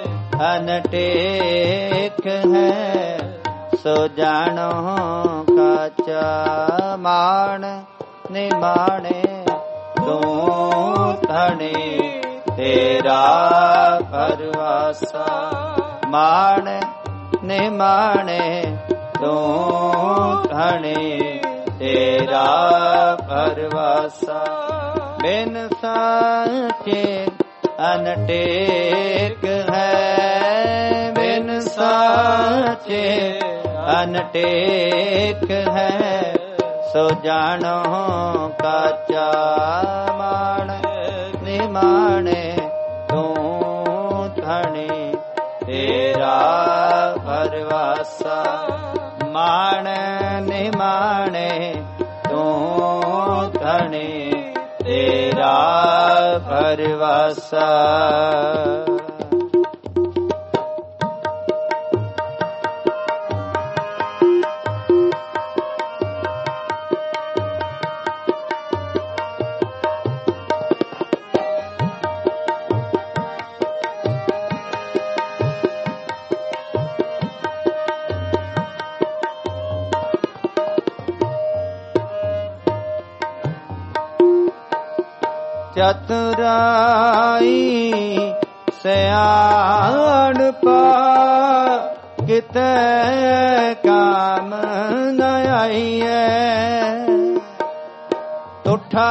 ਅਨਟੇਕ ਹੈ ਸੋ ਜਾਣੋ ਕਾਚਾ। ਮਾਣ ਨਿਮਾਣੇ ਤੂੰ ਧਣੀ ਤੇਰਾ ਭਰਵਾਸਾ। ਮਾਣ ਨਿਮਾਣੇ ਤੂੰ ਧਣੀ ਤੇਰਾ ਭਰਵਾਸਾ। ਬਿਨ ਸਾਚੇ ਅਨਟੇਕ ਹੈ ਬਿਨ ਸਾਚੇ ਸਾਚੇ ਅਨਟੇਕ ਹੈ, ਸੋ ਜਾਣੋ ਕਾਚਾ ਮਾਣ ਨਿਮਾਣੇ ਤੂੰ ਧਣੀ ਤੇਰਾ ਪਰਵਾਸਾ। ਮਾਣ ਨਿਮਾਣੇ ਤੂੰ ਧਣੀ ਤੇਰਾ ਪਰਵਾਸਾ। ਚਤੁਰਾਈ ਸਿਆਣਪਾ ਕਿਤੇ ਕਾਮ ਨ ਆਈਐ। ਤੁਠਾ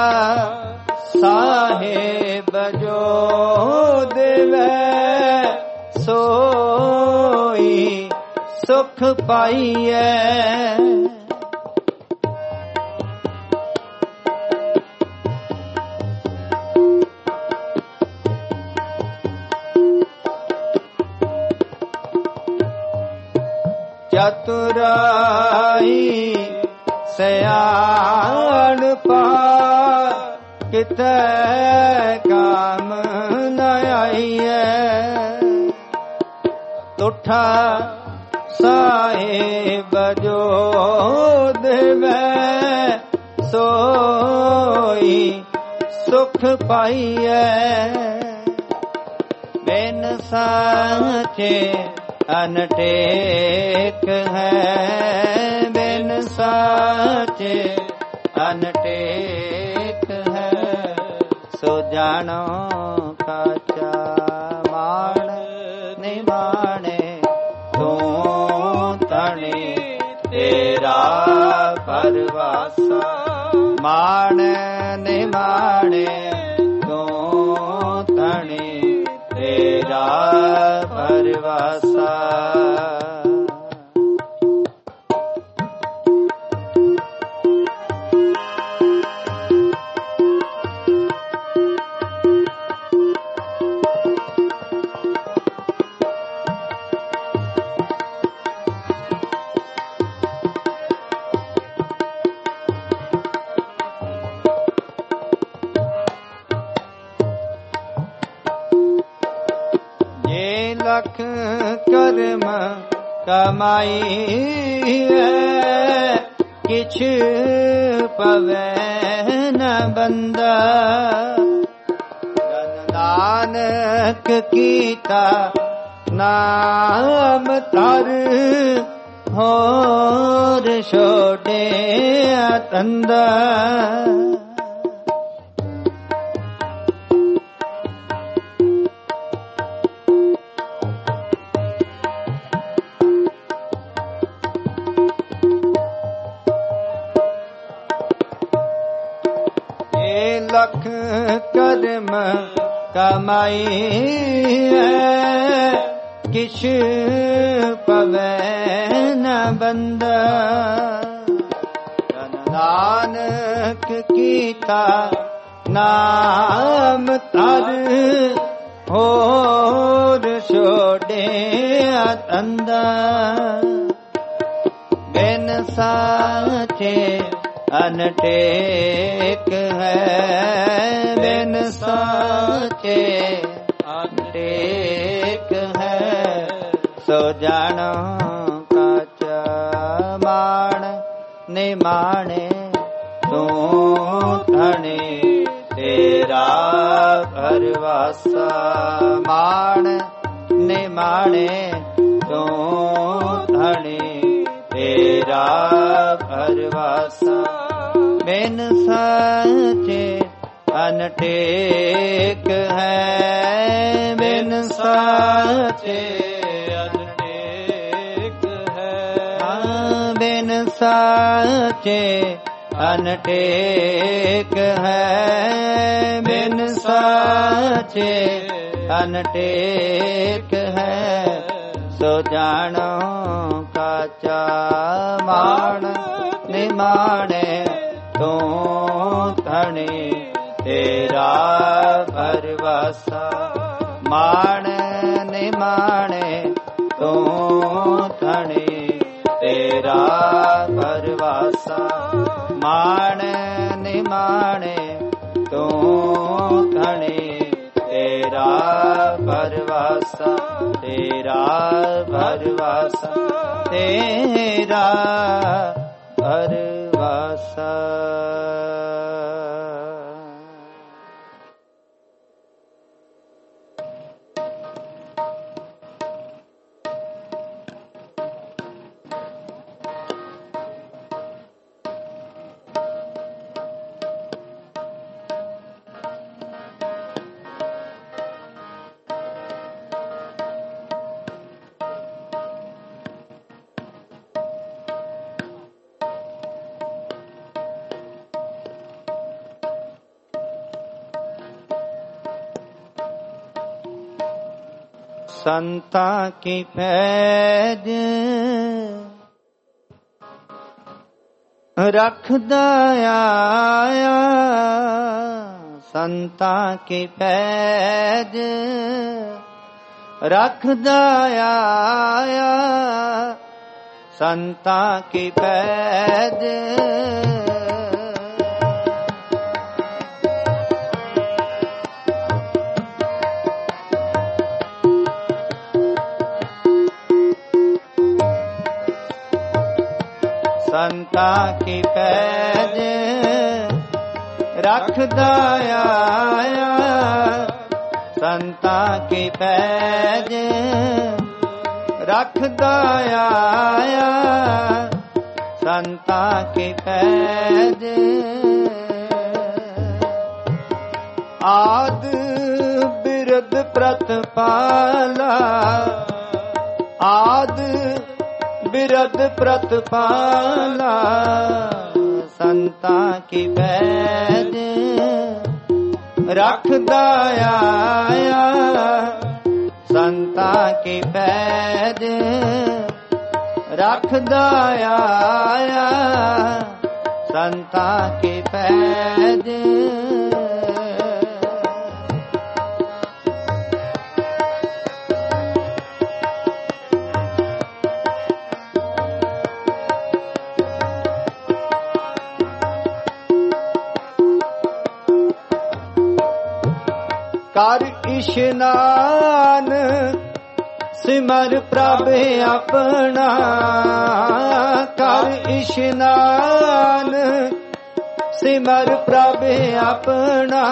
ਸਾਹਿਬ ਜੋ ਦੇਵੈ ਸੋਈ ਸੁਖ ਪਾਈਐ। ਚਤੁਰਾਈ ਸਿਆਣਪਾ ਕਿਤੇ ਕਾਮ ਨ ਆਈਐ। ਤੁਠਾ ਸਾਹਿਬ ਜੋ ਦੇਵੈ ਸੋਈ ਸੁਖ ਪਾਈਐ। ਬਿਨ ਸਾਚੇ ਅਨਟੇਕ ਹੈ, ਬਿਨ ਸਾਚੇ ਅਨਟੇਕ ਹੈ, ਸੋ ਜਾਣੋ ਕਾਚਾ ਮਾਣ ਨਿਮਾਣੇ ਤੂੰ ਧਣੀ ਤੇਰਾ ਪਰਵਾਸਾ। ਮਾਣ ਨਿਮਾਣੇ ਤੂੰ ਧਣੀ ਤੇਰਾ ਪਰਵਾਸਾ। ਲਖ ਕਰਮ ਕਮਾਈ ਹੈ, ਕਿਛ ਪਵੈ ਨ ਬੰਦਾ। ਜਨ ਨਾਨਕ ਕੀਤਾ ਨਾਮ ਧਰ, ਹੋਰ ਛੋੜਿਆ ਤੰਦਾ। ਲਖ ਕਰਮ ਕਮਾਈ ਹੈ, ਕਿਛ ਪਵੈ ਨ ਬੰਦਾ। ਜਨ ਨਾਨਕ ਕੀਤਾ ਨਾਮ ਧਰ, ਹੋਰ ਛੋੜਿਆ ਤੰਦਾ। ਬਿਨ ਸਾਚੇ ਅਨਟੇਕ ਹੈ, ਬਿਨ ਸਾਚੇ ਅਨਟੇਕ ਹੈ, ਸੋ ਜਾਣੋ ਕਾਚਾ ਮਾਣ ਨਿਮਾਣੇ ਤੂੰ ਧਣੀ ਤੇਰਾ ਪਰਵਾਸਾ। ਮਾਣ ਨਿਮਾਣੇ ਤੂੰ ਧਣੀ ਤੇਰਾ ਪਰਵਾਸਾ। ਬਿਨ ਸਾਚੇ ਅਨਟੇਕ ਹੈ, ਬਿਨ ਸਾਚੇ ਅਨਟੇਕ ਹੈ, ਬਿਨ ਸਾਚੇ ਅਨਟੇਕ ਹੈ, ਬਿਨ ਸਾਚੇ ਅਨਟੇਕ ਹੈ, ਸੋ ਜਾਣੋ ਕਾਚਾ ਮਾਣ ਨਿਮਾਣੇ ਤੂੰ ਧਣੀ ਤੇਰਾ ਪਰਵਾਸਾ ਮਾਣ ਨਿਮਾਣੇ ਤੂੰ ਧਣੀ ਤੇਰਾ ਪਰਵਾਸਾ ਮਾਣ ਨਿਮਾਣੇ ਤੂੰ ਧਣੀ ਤੇਰਾ ਪਰਵਾਸਾ ਤੇਰਾ ਪਰਵਾਸਾ ਤੇਰਾ ਪਰਵਾਸਾ। ਸੰਤਾਂ ਕੀ ਪੈਜ ਰੱਖਦਾ ਆਇਆ, ਸੰਤਾਂ ਕੀ ਪੈਜ ਰੱਖਦਾ ਆਇਆ, ਸੰਤਾਂ ਕੀ ਪੈਜ ਸੰਤਾਂ ਕੀ ਪੈਜ ਰੱਖਦਾ ਆਇਆ, ਸੰਤਾਂ ਕੀ ਪੈਜ ਰੱਖਦਾ ਆਇਆ, ਸੰਤਾਂ ਕੀ ਪੈਜ ਆਦ ਬਿਰਧ ਪ੍ਰਤਪਾਲਾ, ਆਦ ਬਿਰਧ ਪ੍ਰਤਪਾਲਾ, ਸੰਤਾਂ ਕੀ ਪੈਜ ਰੱਖਦਾ ਆਇਆ, ਸੰਤਾਂ ਕੀ ਪੈਜ ਰੱਖਦਾ ਆਇਆ, ਸੰਤਾਂ ਕੀ ਪੈਜ ਕਰ ਇਸ਼ਨਾਨ ਸਿਮਰ ਪ੍ਰਭ ਆਪਣਾ, ਕਰ ਇਸ਼ਨਾਨ ਸਿਮਰ ਪ੍ਰਭ ਆਪਣਾ,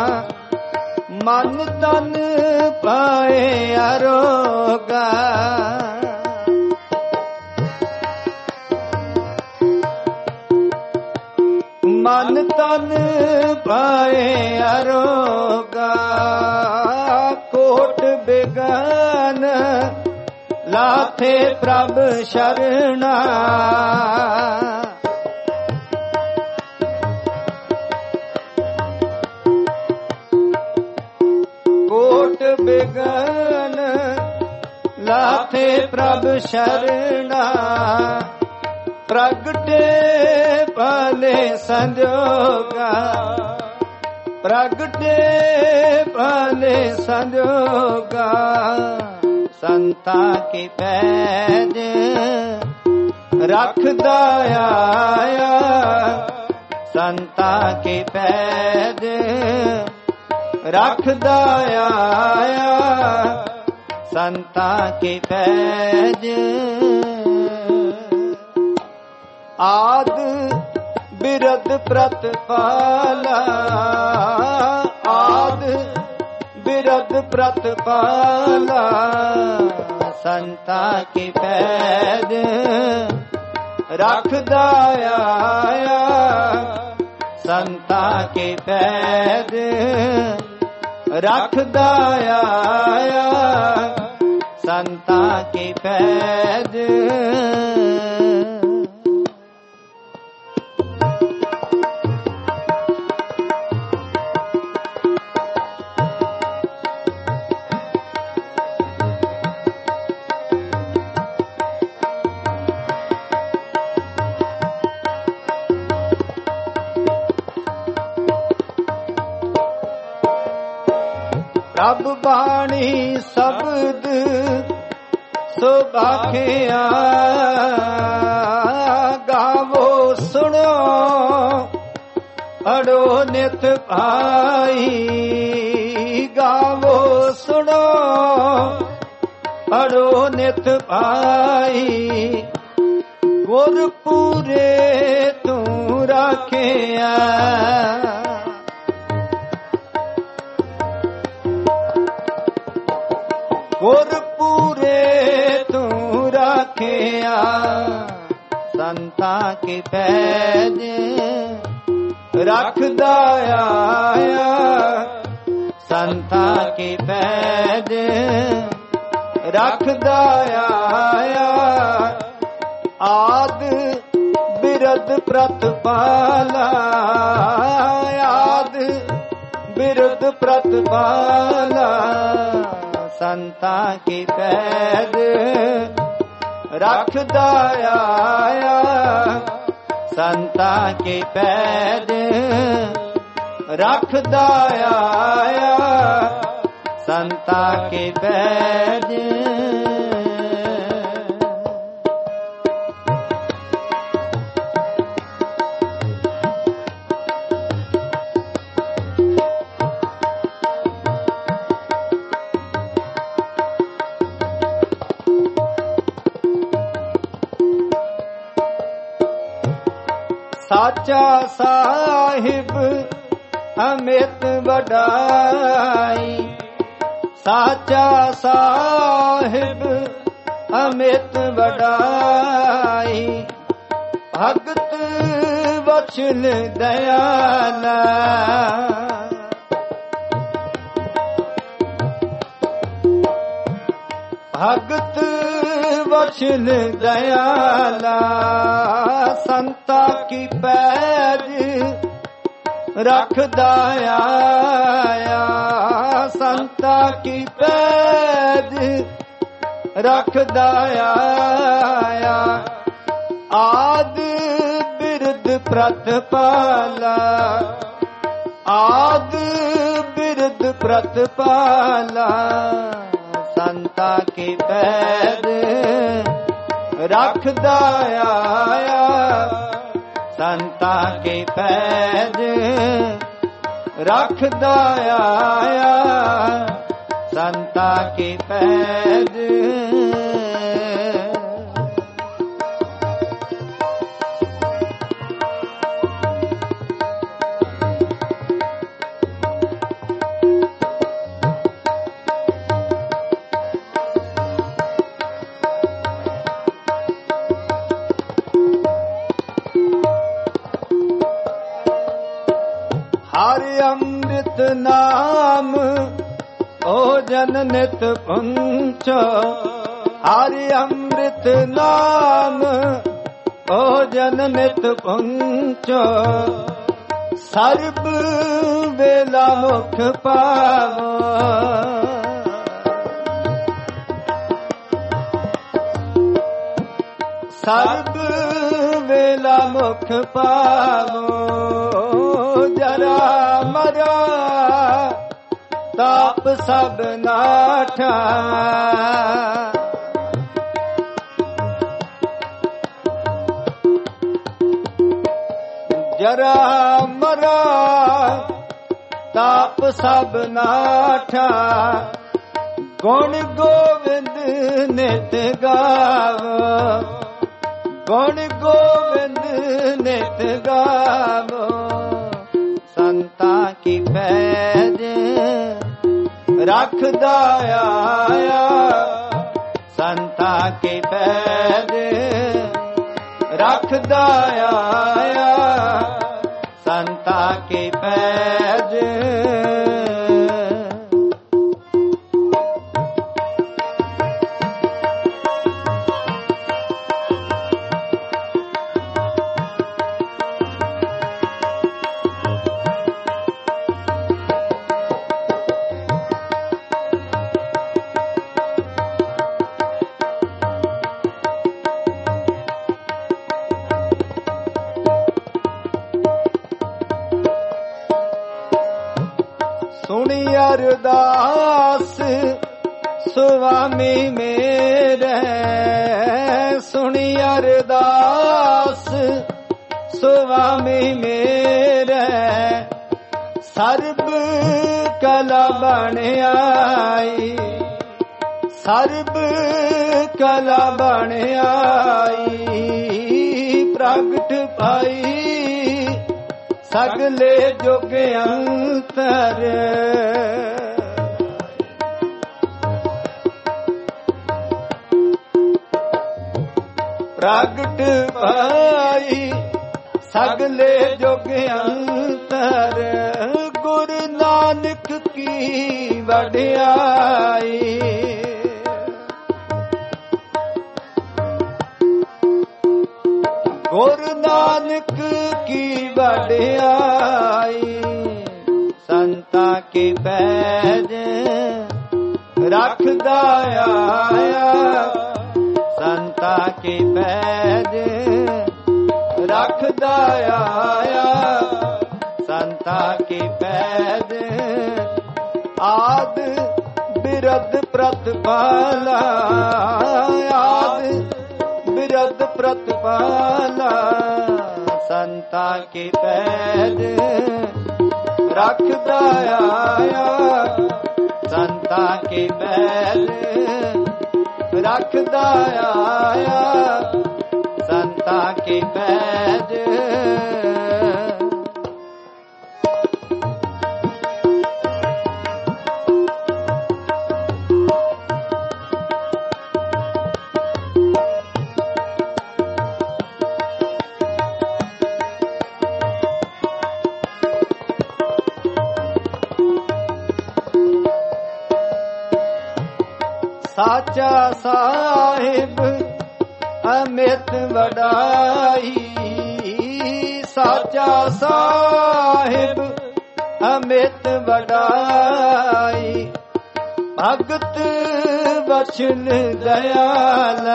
ਮਨ ਤਨ ਪਾਏ ਅਰੋਗਾ, ਮਨ ਤਨ ਪਾਏ ਅਰੋਗਾ, ਕੋਟ ਬਿਗਨ ਲਾਥੇ ਪ੍ਰਭ ਸ਼ਰਣਾ, ਕੋਟ ਬਿਗਨ ਲਾਥੇ ਪ੍ਰਭ ਸ਼ਰਣਾ, ਪ੍ਰਗਟੇ ਭਲੇ ਸੰਜੋਗਾ, ਪ੍ਰਗਟੇ ਭਲੇ ਸੰਜੋਗਾ, ਸੰਤਾਂ ਕੀ ਪੈਜ ਰੱਖਦਾ ਆਇਆ, ਸੰਤਾਂ ਕੀ ਪੈਜ ਰੱਖਦਾ ਆਇਆ, ਸੰਤਾਂ ਕੀ ਪੈਜ ਆਦ ਬਿਰਧ ਪ੍ਰਤਪਾਲਾ, ਆਦ ਬਿਰਧ ਪ੍ਰਤਪਾਲਾ, ਸੰਤਾਂ ਕੀ ਪੈਜ ਰੱਖਦਾ ਆਇਆ, ਸੰਤਾਂ ਕੀ ਪੈਜ ਰੱਖਦਾ ਆਇਆ, ਸੰਤਾਂ ਕੀ ਪੈਜ ਪ੍ਰਭ ਬਾਣੀ ਸ਼ਬਦ ਸੁਭਾਖਿਆ ਗਾਵੋ ਸੁਣੋ ਅੜੋ ਨਿਤ ਭਾਈ ਗਾਵੋ ਸੁਣੋ ਅੜੋ ਨਿਤ ਭਾਈ ਗੁਰ ਪੂਰੇ ਤੂੰ ਰਾਖਿਆ ਗੁਰ ਪੂਰੇ ਤੂੰ ਰਾਖਿਆ ਸੰਤਾਂ ਕੀ ਪੈਜ ਰੱਖਦਾ ਆਇਆ ਸੰਤਾਂ ਕੀ ਪੈਜ ਰੱਖਦਾ ਆਇਆ ਆਦ ਬਿਰਦ ਪ੍ਰਤਪਾਲਾ ਆਦ ਬਿਰਦ ਪ੍ਰਤਪਾਲਾ ਸੰਤਾਂ ਕੀ ਪੈਜ ਰੱਖਦਾ ਆਇਆ ਸੰਤਾਂ ਕੀ ਪੈਜ ਰੱਖਦਾ ਆਇਆ ਸੰਤਾਂ ਕੀ ਪੈਜ ਸਾਚਾ ਸਾਹਿਬ ਅਮਿਤ ਵਡਾਈ ਸਾਚਾ ਸਾਹਿਬ ਅਮਿਤ ਵਡਾਈ ਭਗਤ ਵਚਨ ਦਇਆਲਾ ਭਗਤ ਵਚਨ ਦਇਆਲਾ ਸੰਤਾਂ ਕੀ ਪੈਜ ਰੱਖਦਾ ਆਇਆ ਸੰਤਾਂ ਕੀ ਪੈਜ ਰੱਖਦਾ ਆਇਆ ਆਦ ਬਿਰਦ ਪ੍ਰਤਪਾਲਾ ਆਦ ਬਿਰਦ ਪ੍ਰਤਪਾਲਾ ਸੰਤਾਂ ਕੀ ਪੈਜ ਰੱਖਦਾ ਆਇਆ ਸੰਤਾਂ ਕੀ ਪੈਜ ਰੱਖਦਾ ਆਇਆ ਸੰਤਾਂ ਕੀ ਪੈਜ ਹਰਿ ਅੰਮ੍ਰਿਤ ਨਾਮ ਭੋਜਨ ਨਿਤ ਪੁੰਚੋ ਹਰਿ ਅੰਮ੍ਰਿਤ ਨਾਮ ਭੋਜਨ ਨਿਤ ਪੁੰਚੋ ਸਰਬ ਵੇਲਾ ਮੁਖ ਪਾਵੋ ਸਰਬ ਵੇਲਾ ਮੁਖ ਪਾਵੋ ਜਰਾ ਮਰਾ ਤਾਪ ਸਭ ਨਾਠਾ ਜਰਾ ਮਰਾ ਤਾਪ ਸਭ ਨਾਠਾ ਗੁਣ ਗੋਵਿੰਦ ਨਿਤ ਗਾਵੋ ਗੁਣ ਗੋਵਿੰਦ ਨਿਤ ਗਾਵੋ ਸੰਤਾਂ ਕੀ ਪੈਜ ਰੱਖਦਾ ਆਇਆ ਸੰਤਾਂ ਕੀ ਪੈਜ ਰੱਖਦਾ ਆਇਆ ਸੰਤਾਂ ਕੀ ਪੈਜ ਅਰਦਾਸ ਸੁਆਮੀ ਮੇਰੇ, ਸੁਣੀ ਅਰਦਾਸ ਸੁਆਮੀ ਮੇਰੇ, ਸਰਬ ਕਲਾ ਬਣ ਆਈ, ਸਰਬ ਕਲਾ ਬਣ ਆਈ, ਪ੍ਰਗਟ ਪਾਈ ਸਗਲੇ ਜੁਗ ਅੰਤਰ। ਪ੍ਰਗਟ ਪਾਈ ਸਗਲੇ ਜੁਗ ਅੰਤਰ, ਗੁਰੂ ਨਾਨਕ ਕੀ ਵਡਿਆਈ। ਗੁਰੂ ਨਾਨਕ ਕੀ ਵਡਿਆਈ, ਸੰਤਾਂ ਕੇ ਪੈਜ ਰੱਖਦਾ ਆਇਆ, ਸੰਤਾਂ ਕੇ ਪੈਜ ਰੱਖਦਾ ਆਇਆ, ਸੰਤਾਂ ਕੇ ਪੈਜ ਆਦ ਬਿਰਧ ਪ੍ਰਤਪਾਲਾ, ਆਦ ਬਿਰਧ ਪ੍ਰਤਪਾਲਾ, ਸੰਤਾਂ ਕੇ ਪੈਜ ਰੱਖਦਾ ਆਇਆ, ਸੰਤਾਂ ਕੇ ਪੈਜ ਰੱਖਦਾ ਆਇਆ, ਸੰਤਾਂ ਕੇ ਪੈਜ। ਸਾਚਾ ਸਾਹਿਬ ਅਮਿਤ ਵਡਾਈ, ਸਾਚਾ ਸਾਹਿਬ ਅਮਿਤ ਵਡਾਈ, ਭਗਤ ਬਚਨ ਦਇਆਲਾ,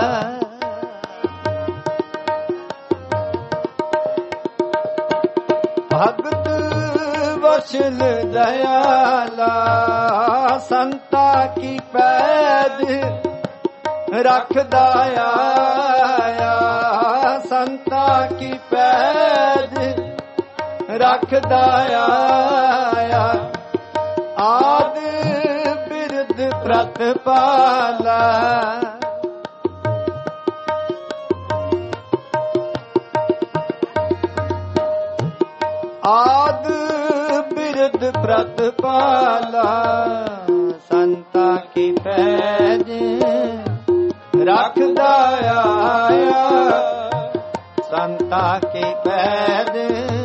ਭਗਤ ਬਚਨ ਦਇਆਲਾ, ਸੰਤਾਂ ਕੀ ਪੈਜ ਰੱਖਦਾ ਆਇਆ, ਸੰਤਾਂ ਕੀ ਪੈਜ ਰੱਖਦਾ ਆਇਆ, ਆਦ ਬਿਰਧ ਪ੍ਰਤਪਾਲਾ, ਆਦ ਬਿਰਧ ਪ੍ਰਤਪਾਲਾ, ਸੰਤਾਂ ਕੀ ਪੈਜ ਰੱਖਦਾ ਆਇਆ, ਸੰਤਾਂ ਕੇ ਪੈਜ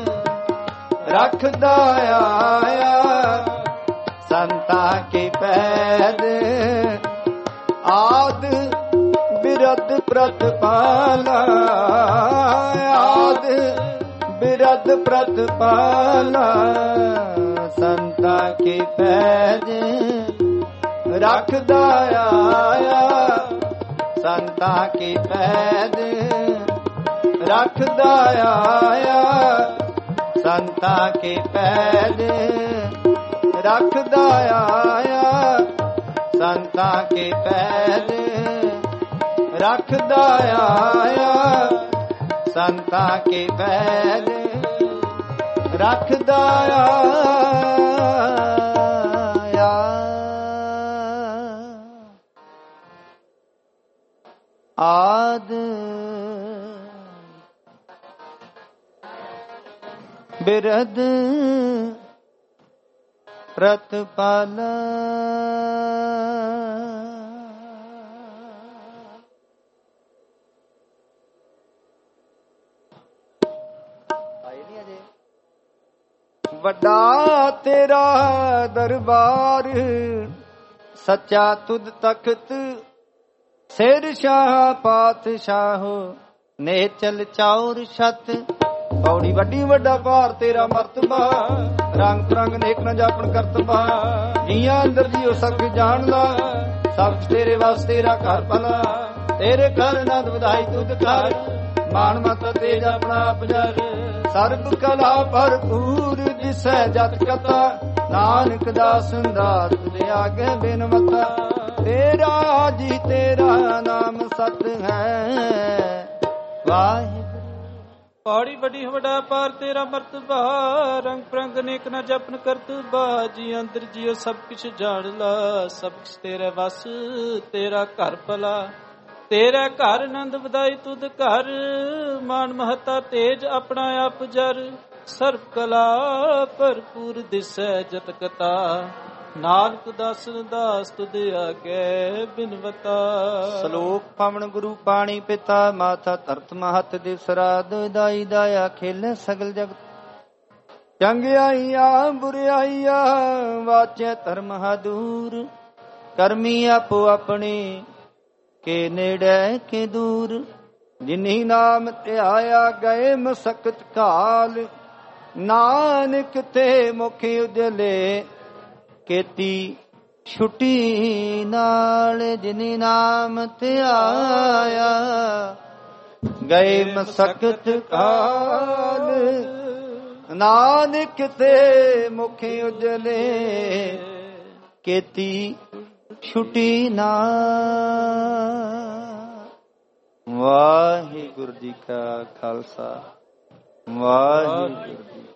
ਰੱਖਦਾ ਆਇਆ, ਸੰਤਾਂ ਕੇ ਪੈਜ ਆਦ ਬਿਰਧ ਪ੍ਰਤਪਾਲਾ, ਆਦ ਬਿਰਧ ਪ੍ਰਤਪਾਲਾ, ਸੰਤਾਂ ਕੇ ਪੈਜ ਰੱਖਦਾ ਆਇਆ, ਸੰਤਾਂ ਕੇ ਪੈਜ ਰੱਖਦਾ ਆਇਆ, ਸੰਤਾਂ ਕੇ ਪੈਜ ਰੱਖਦਾ ਆਇਆ, ਸੰਤਾਂ ਕੇ ਪੈਜ ਰੱਖਦਾ ਆਇਆ, ਸੰਤਾਂ ਕੇ ਪੈਜ ਰੱਖਦਾ ਆਇਆ। ਆਦ ਬਿਰਧ ਪ੍ਰਤਪਾਲਾ, ਵੱਡਾ ਤੇਰਾ ਦਰਬਾਰ, ਸੱਚਾ ਤੁਧ ਤਖਤ, ਸਿਰ ਸ਼ਾਹ ਪਾਤਸ਼ਾਹੋ, ਨੇਚਲ ਚੌਰ ਛਤ। ਪੌੜੀ ਵੱਡੀ ਵੱਡਾ ਭਾਰ ਤੇਰਾ ਮਰਤਬਾ, ਰੰਗ ਤਰੰਗ ਨੇਕ ਨਾ ਜਾਪਣ ਕਰਤਬਾ, ਜੀਆਂ ਅੰਦਰ ਜੀਓ ਸਭ ਜਾਣਦਾ, ਸਭ ਤੇਰੇ ਵਾਸ ਤੇਰਾ ਘਰ ਭਲਾ, ਤੇਰੇ ਘਰ ਆਨੰਦ ਵਧਾਈ ਤੁਧ ਕਰ, ਮਾਣ ਮਤ ਤੇਜ ਆਪਣਾ ਆਪ ਜਰ, ਸਰਬ ਕਲਾ ਭਰਪੂਰ ਦਿਸੈ ਜਤ ਕਤਾ, ਨਾਨਕ ਦਾਸ ਦਾਸ ਤੁਧ ਆਗੇ ਬਿਨਵਤਾ ਤੇਰਾ ਜੀ ਤੇਰਾ ਨਾਮ ਸਤ ਹੈ ਵਾਹਿਗੁਰੂ। ਪੌੜੀ ਵੱਡੀ ਵੱਡਾ ਪਾਰ ਤੇਰਾ ਮਰਤਬਾ ਰੰਗ ਪ੍ਰੰਗ ਨੇਕ ਨਾ ਜਪਨ ਕਰਤਬਾ ਜੀ ਅੰਦਰ ਜੀਓ ਸਭ ਕੁਛ ਜਾਣ ਲਾ ਸਭ ਕੁਛ ਤੇਰੇ ਵਸ ਤੇਰਾ ਘਰ ਭਲਾ ਤੇਰਾ ਘਰ ਆਨੰਦ ਵਧਾਈ ਤੁਧ ਘਰ ਮਾਨ ਮਹਤਾ ਤੇਜ ਆਪਣਾ ਆਪ ਜਰ ਸਰਬ ਕਲਾ ਭਰਪੂਰ ਦਿਸੈ ਜਤ ਕਤਾ ਨਾਨਕ ਦਾਸਨ ਦਾਸ ਤੁਧ ਆਗੇ ਬਿਨਵਤਾ। ਸ਼ਲੋਕ ਪਵਨ ਗੁਰੂ ਪਾਣੀ ਪਿਤਾ ਮਾਤਾ ਧਰਤ ਮਹਤ ਦਿਵਸ ਰਾਤ ਦਾਈ ਦਾਇਆ ਖੇਲੇ ਸਗਲ ਜਗਤ ਚੰਗਿਆਈਆਂ ਬੁਰਿਆਈਆਂ ਵਾਚੈ ਧਰਮ ਹਦੂਰ ਕਰਮੀ ਆਪੋ ਆਪਣੀ ਕੇ ਨੇੜੇ ਕੇ ਦੂਰ ਜਿਨੀ ਨਾਮ ਧਿਆਇਆ ਗਏ ਮਸਕਤ ਕਾਲ ਨਾਨਕ ਤੇ ਮੁਖ ਉਜਲੇ ਕੀਤੀ ਛੁੱਟੀ ਨਾਲ ਜਿਨੀ ਨਾਮ ਧਿਆਇਆ ਗਏ ਮਸਕਤ ਕਾਲ ਨਾਨਕ ਤੇ ਮੁਖ ਉਜਲੇ ਕੀਤੀ ਛੁੱਟੀ ਨਾਲ। ਵਾਹਿਗੁਰੂ ਜੀ ਕਾ ਖਾਲਸਾ ਵਾਹਿਗੁਰੂ ਜੀ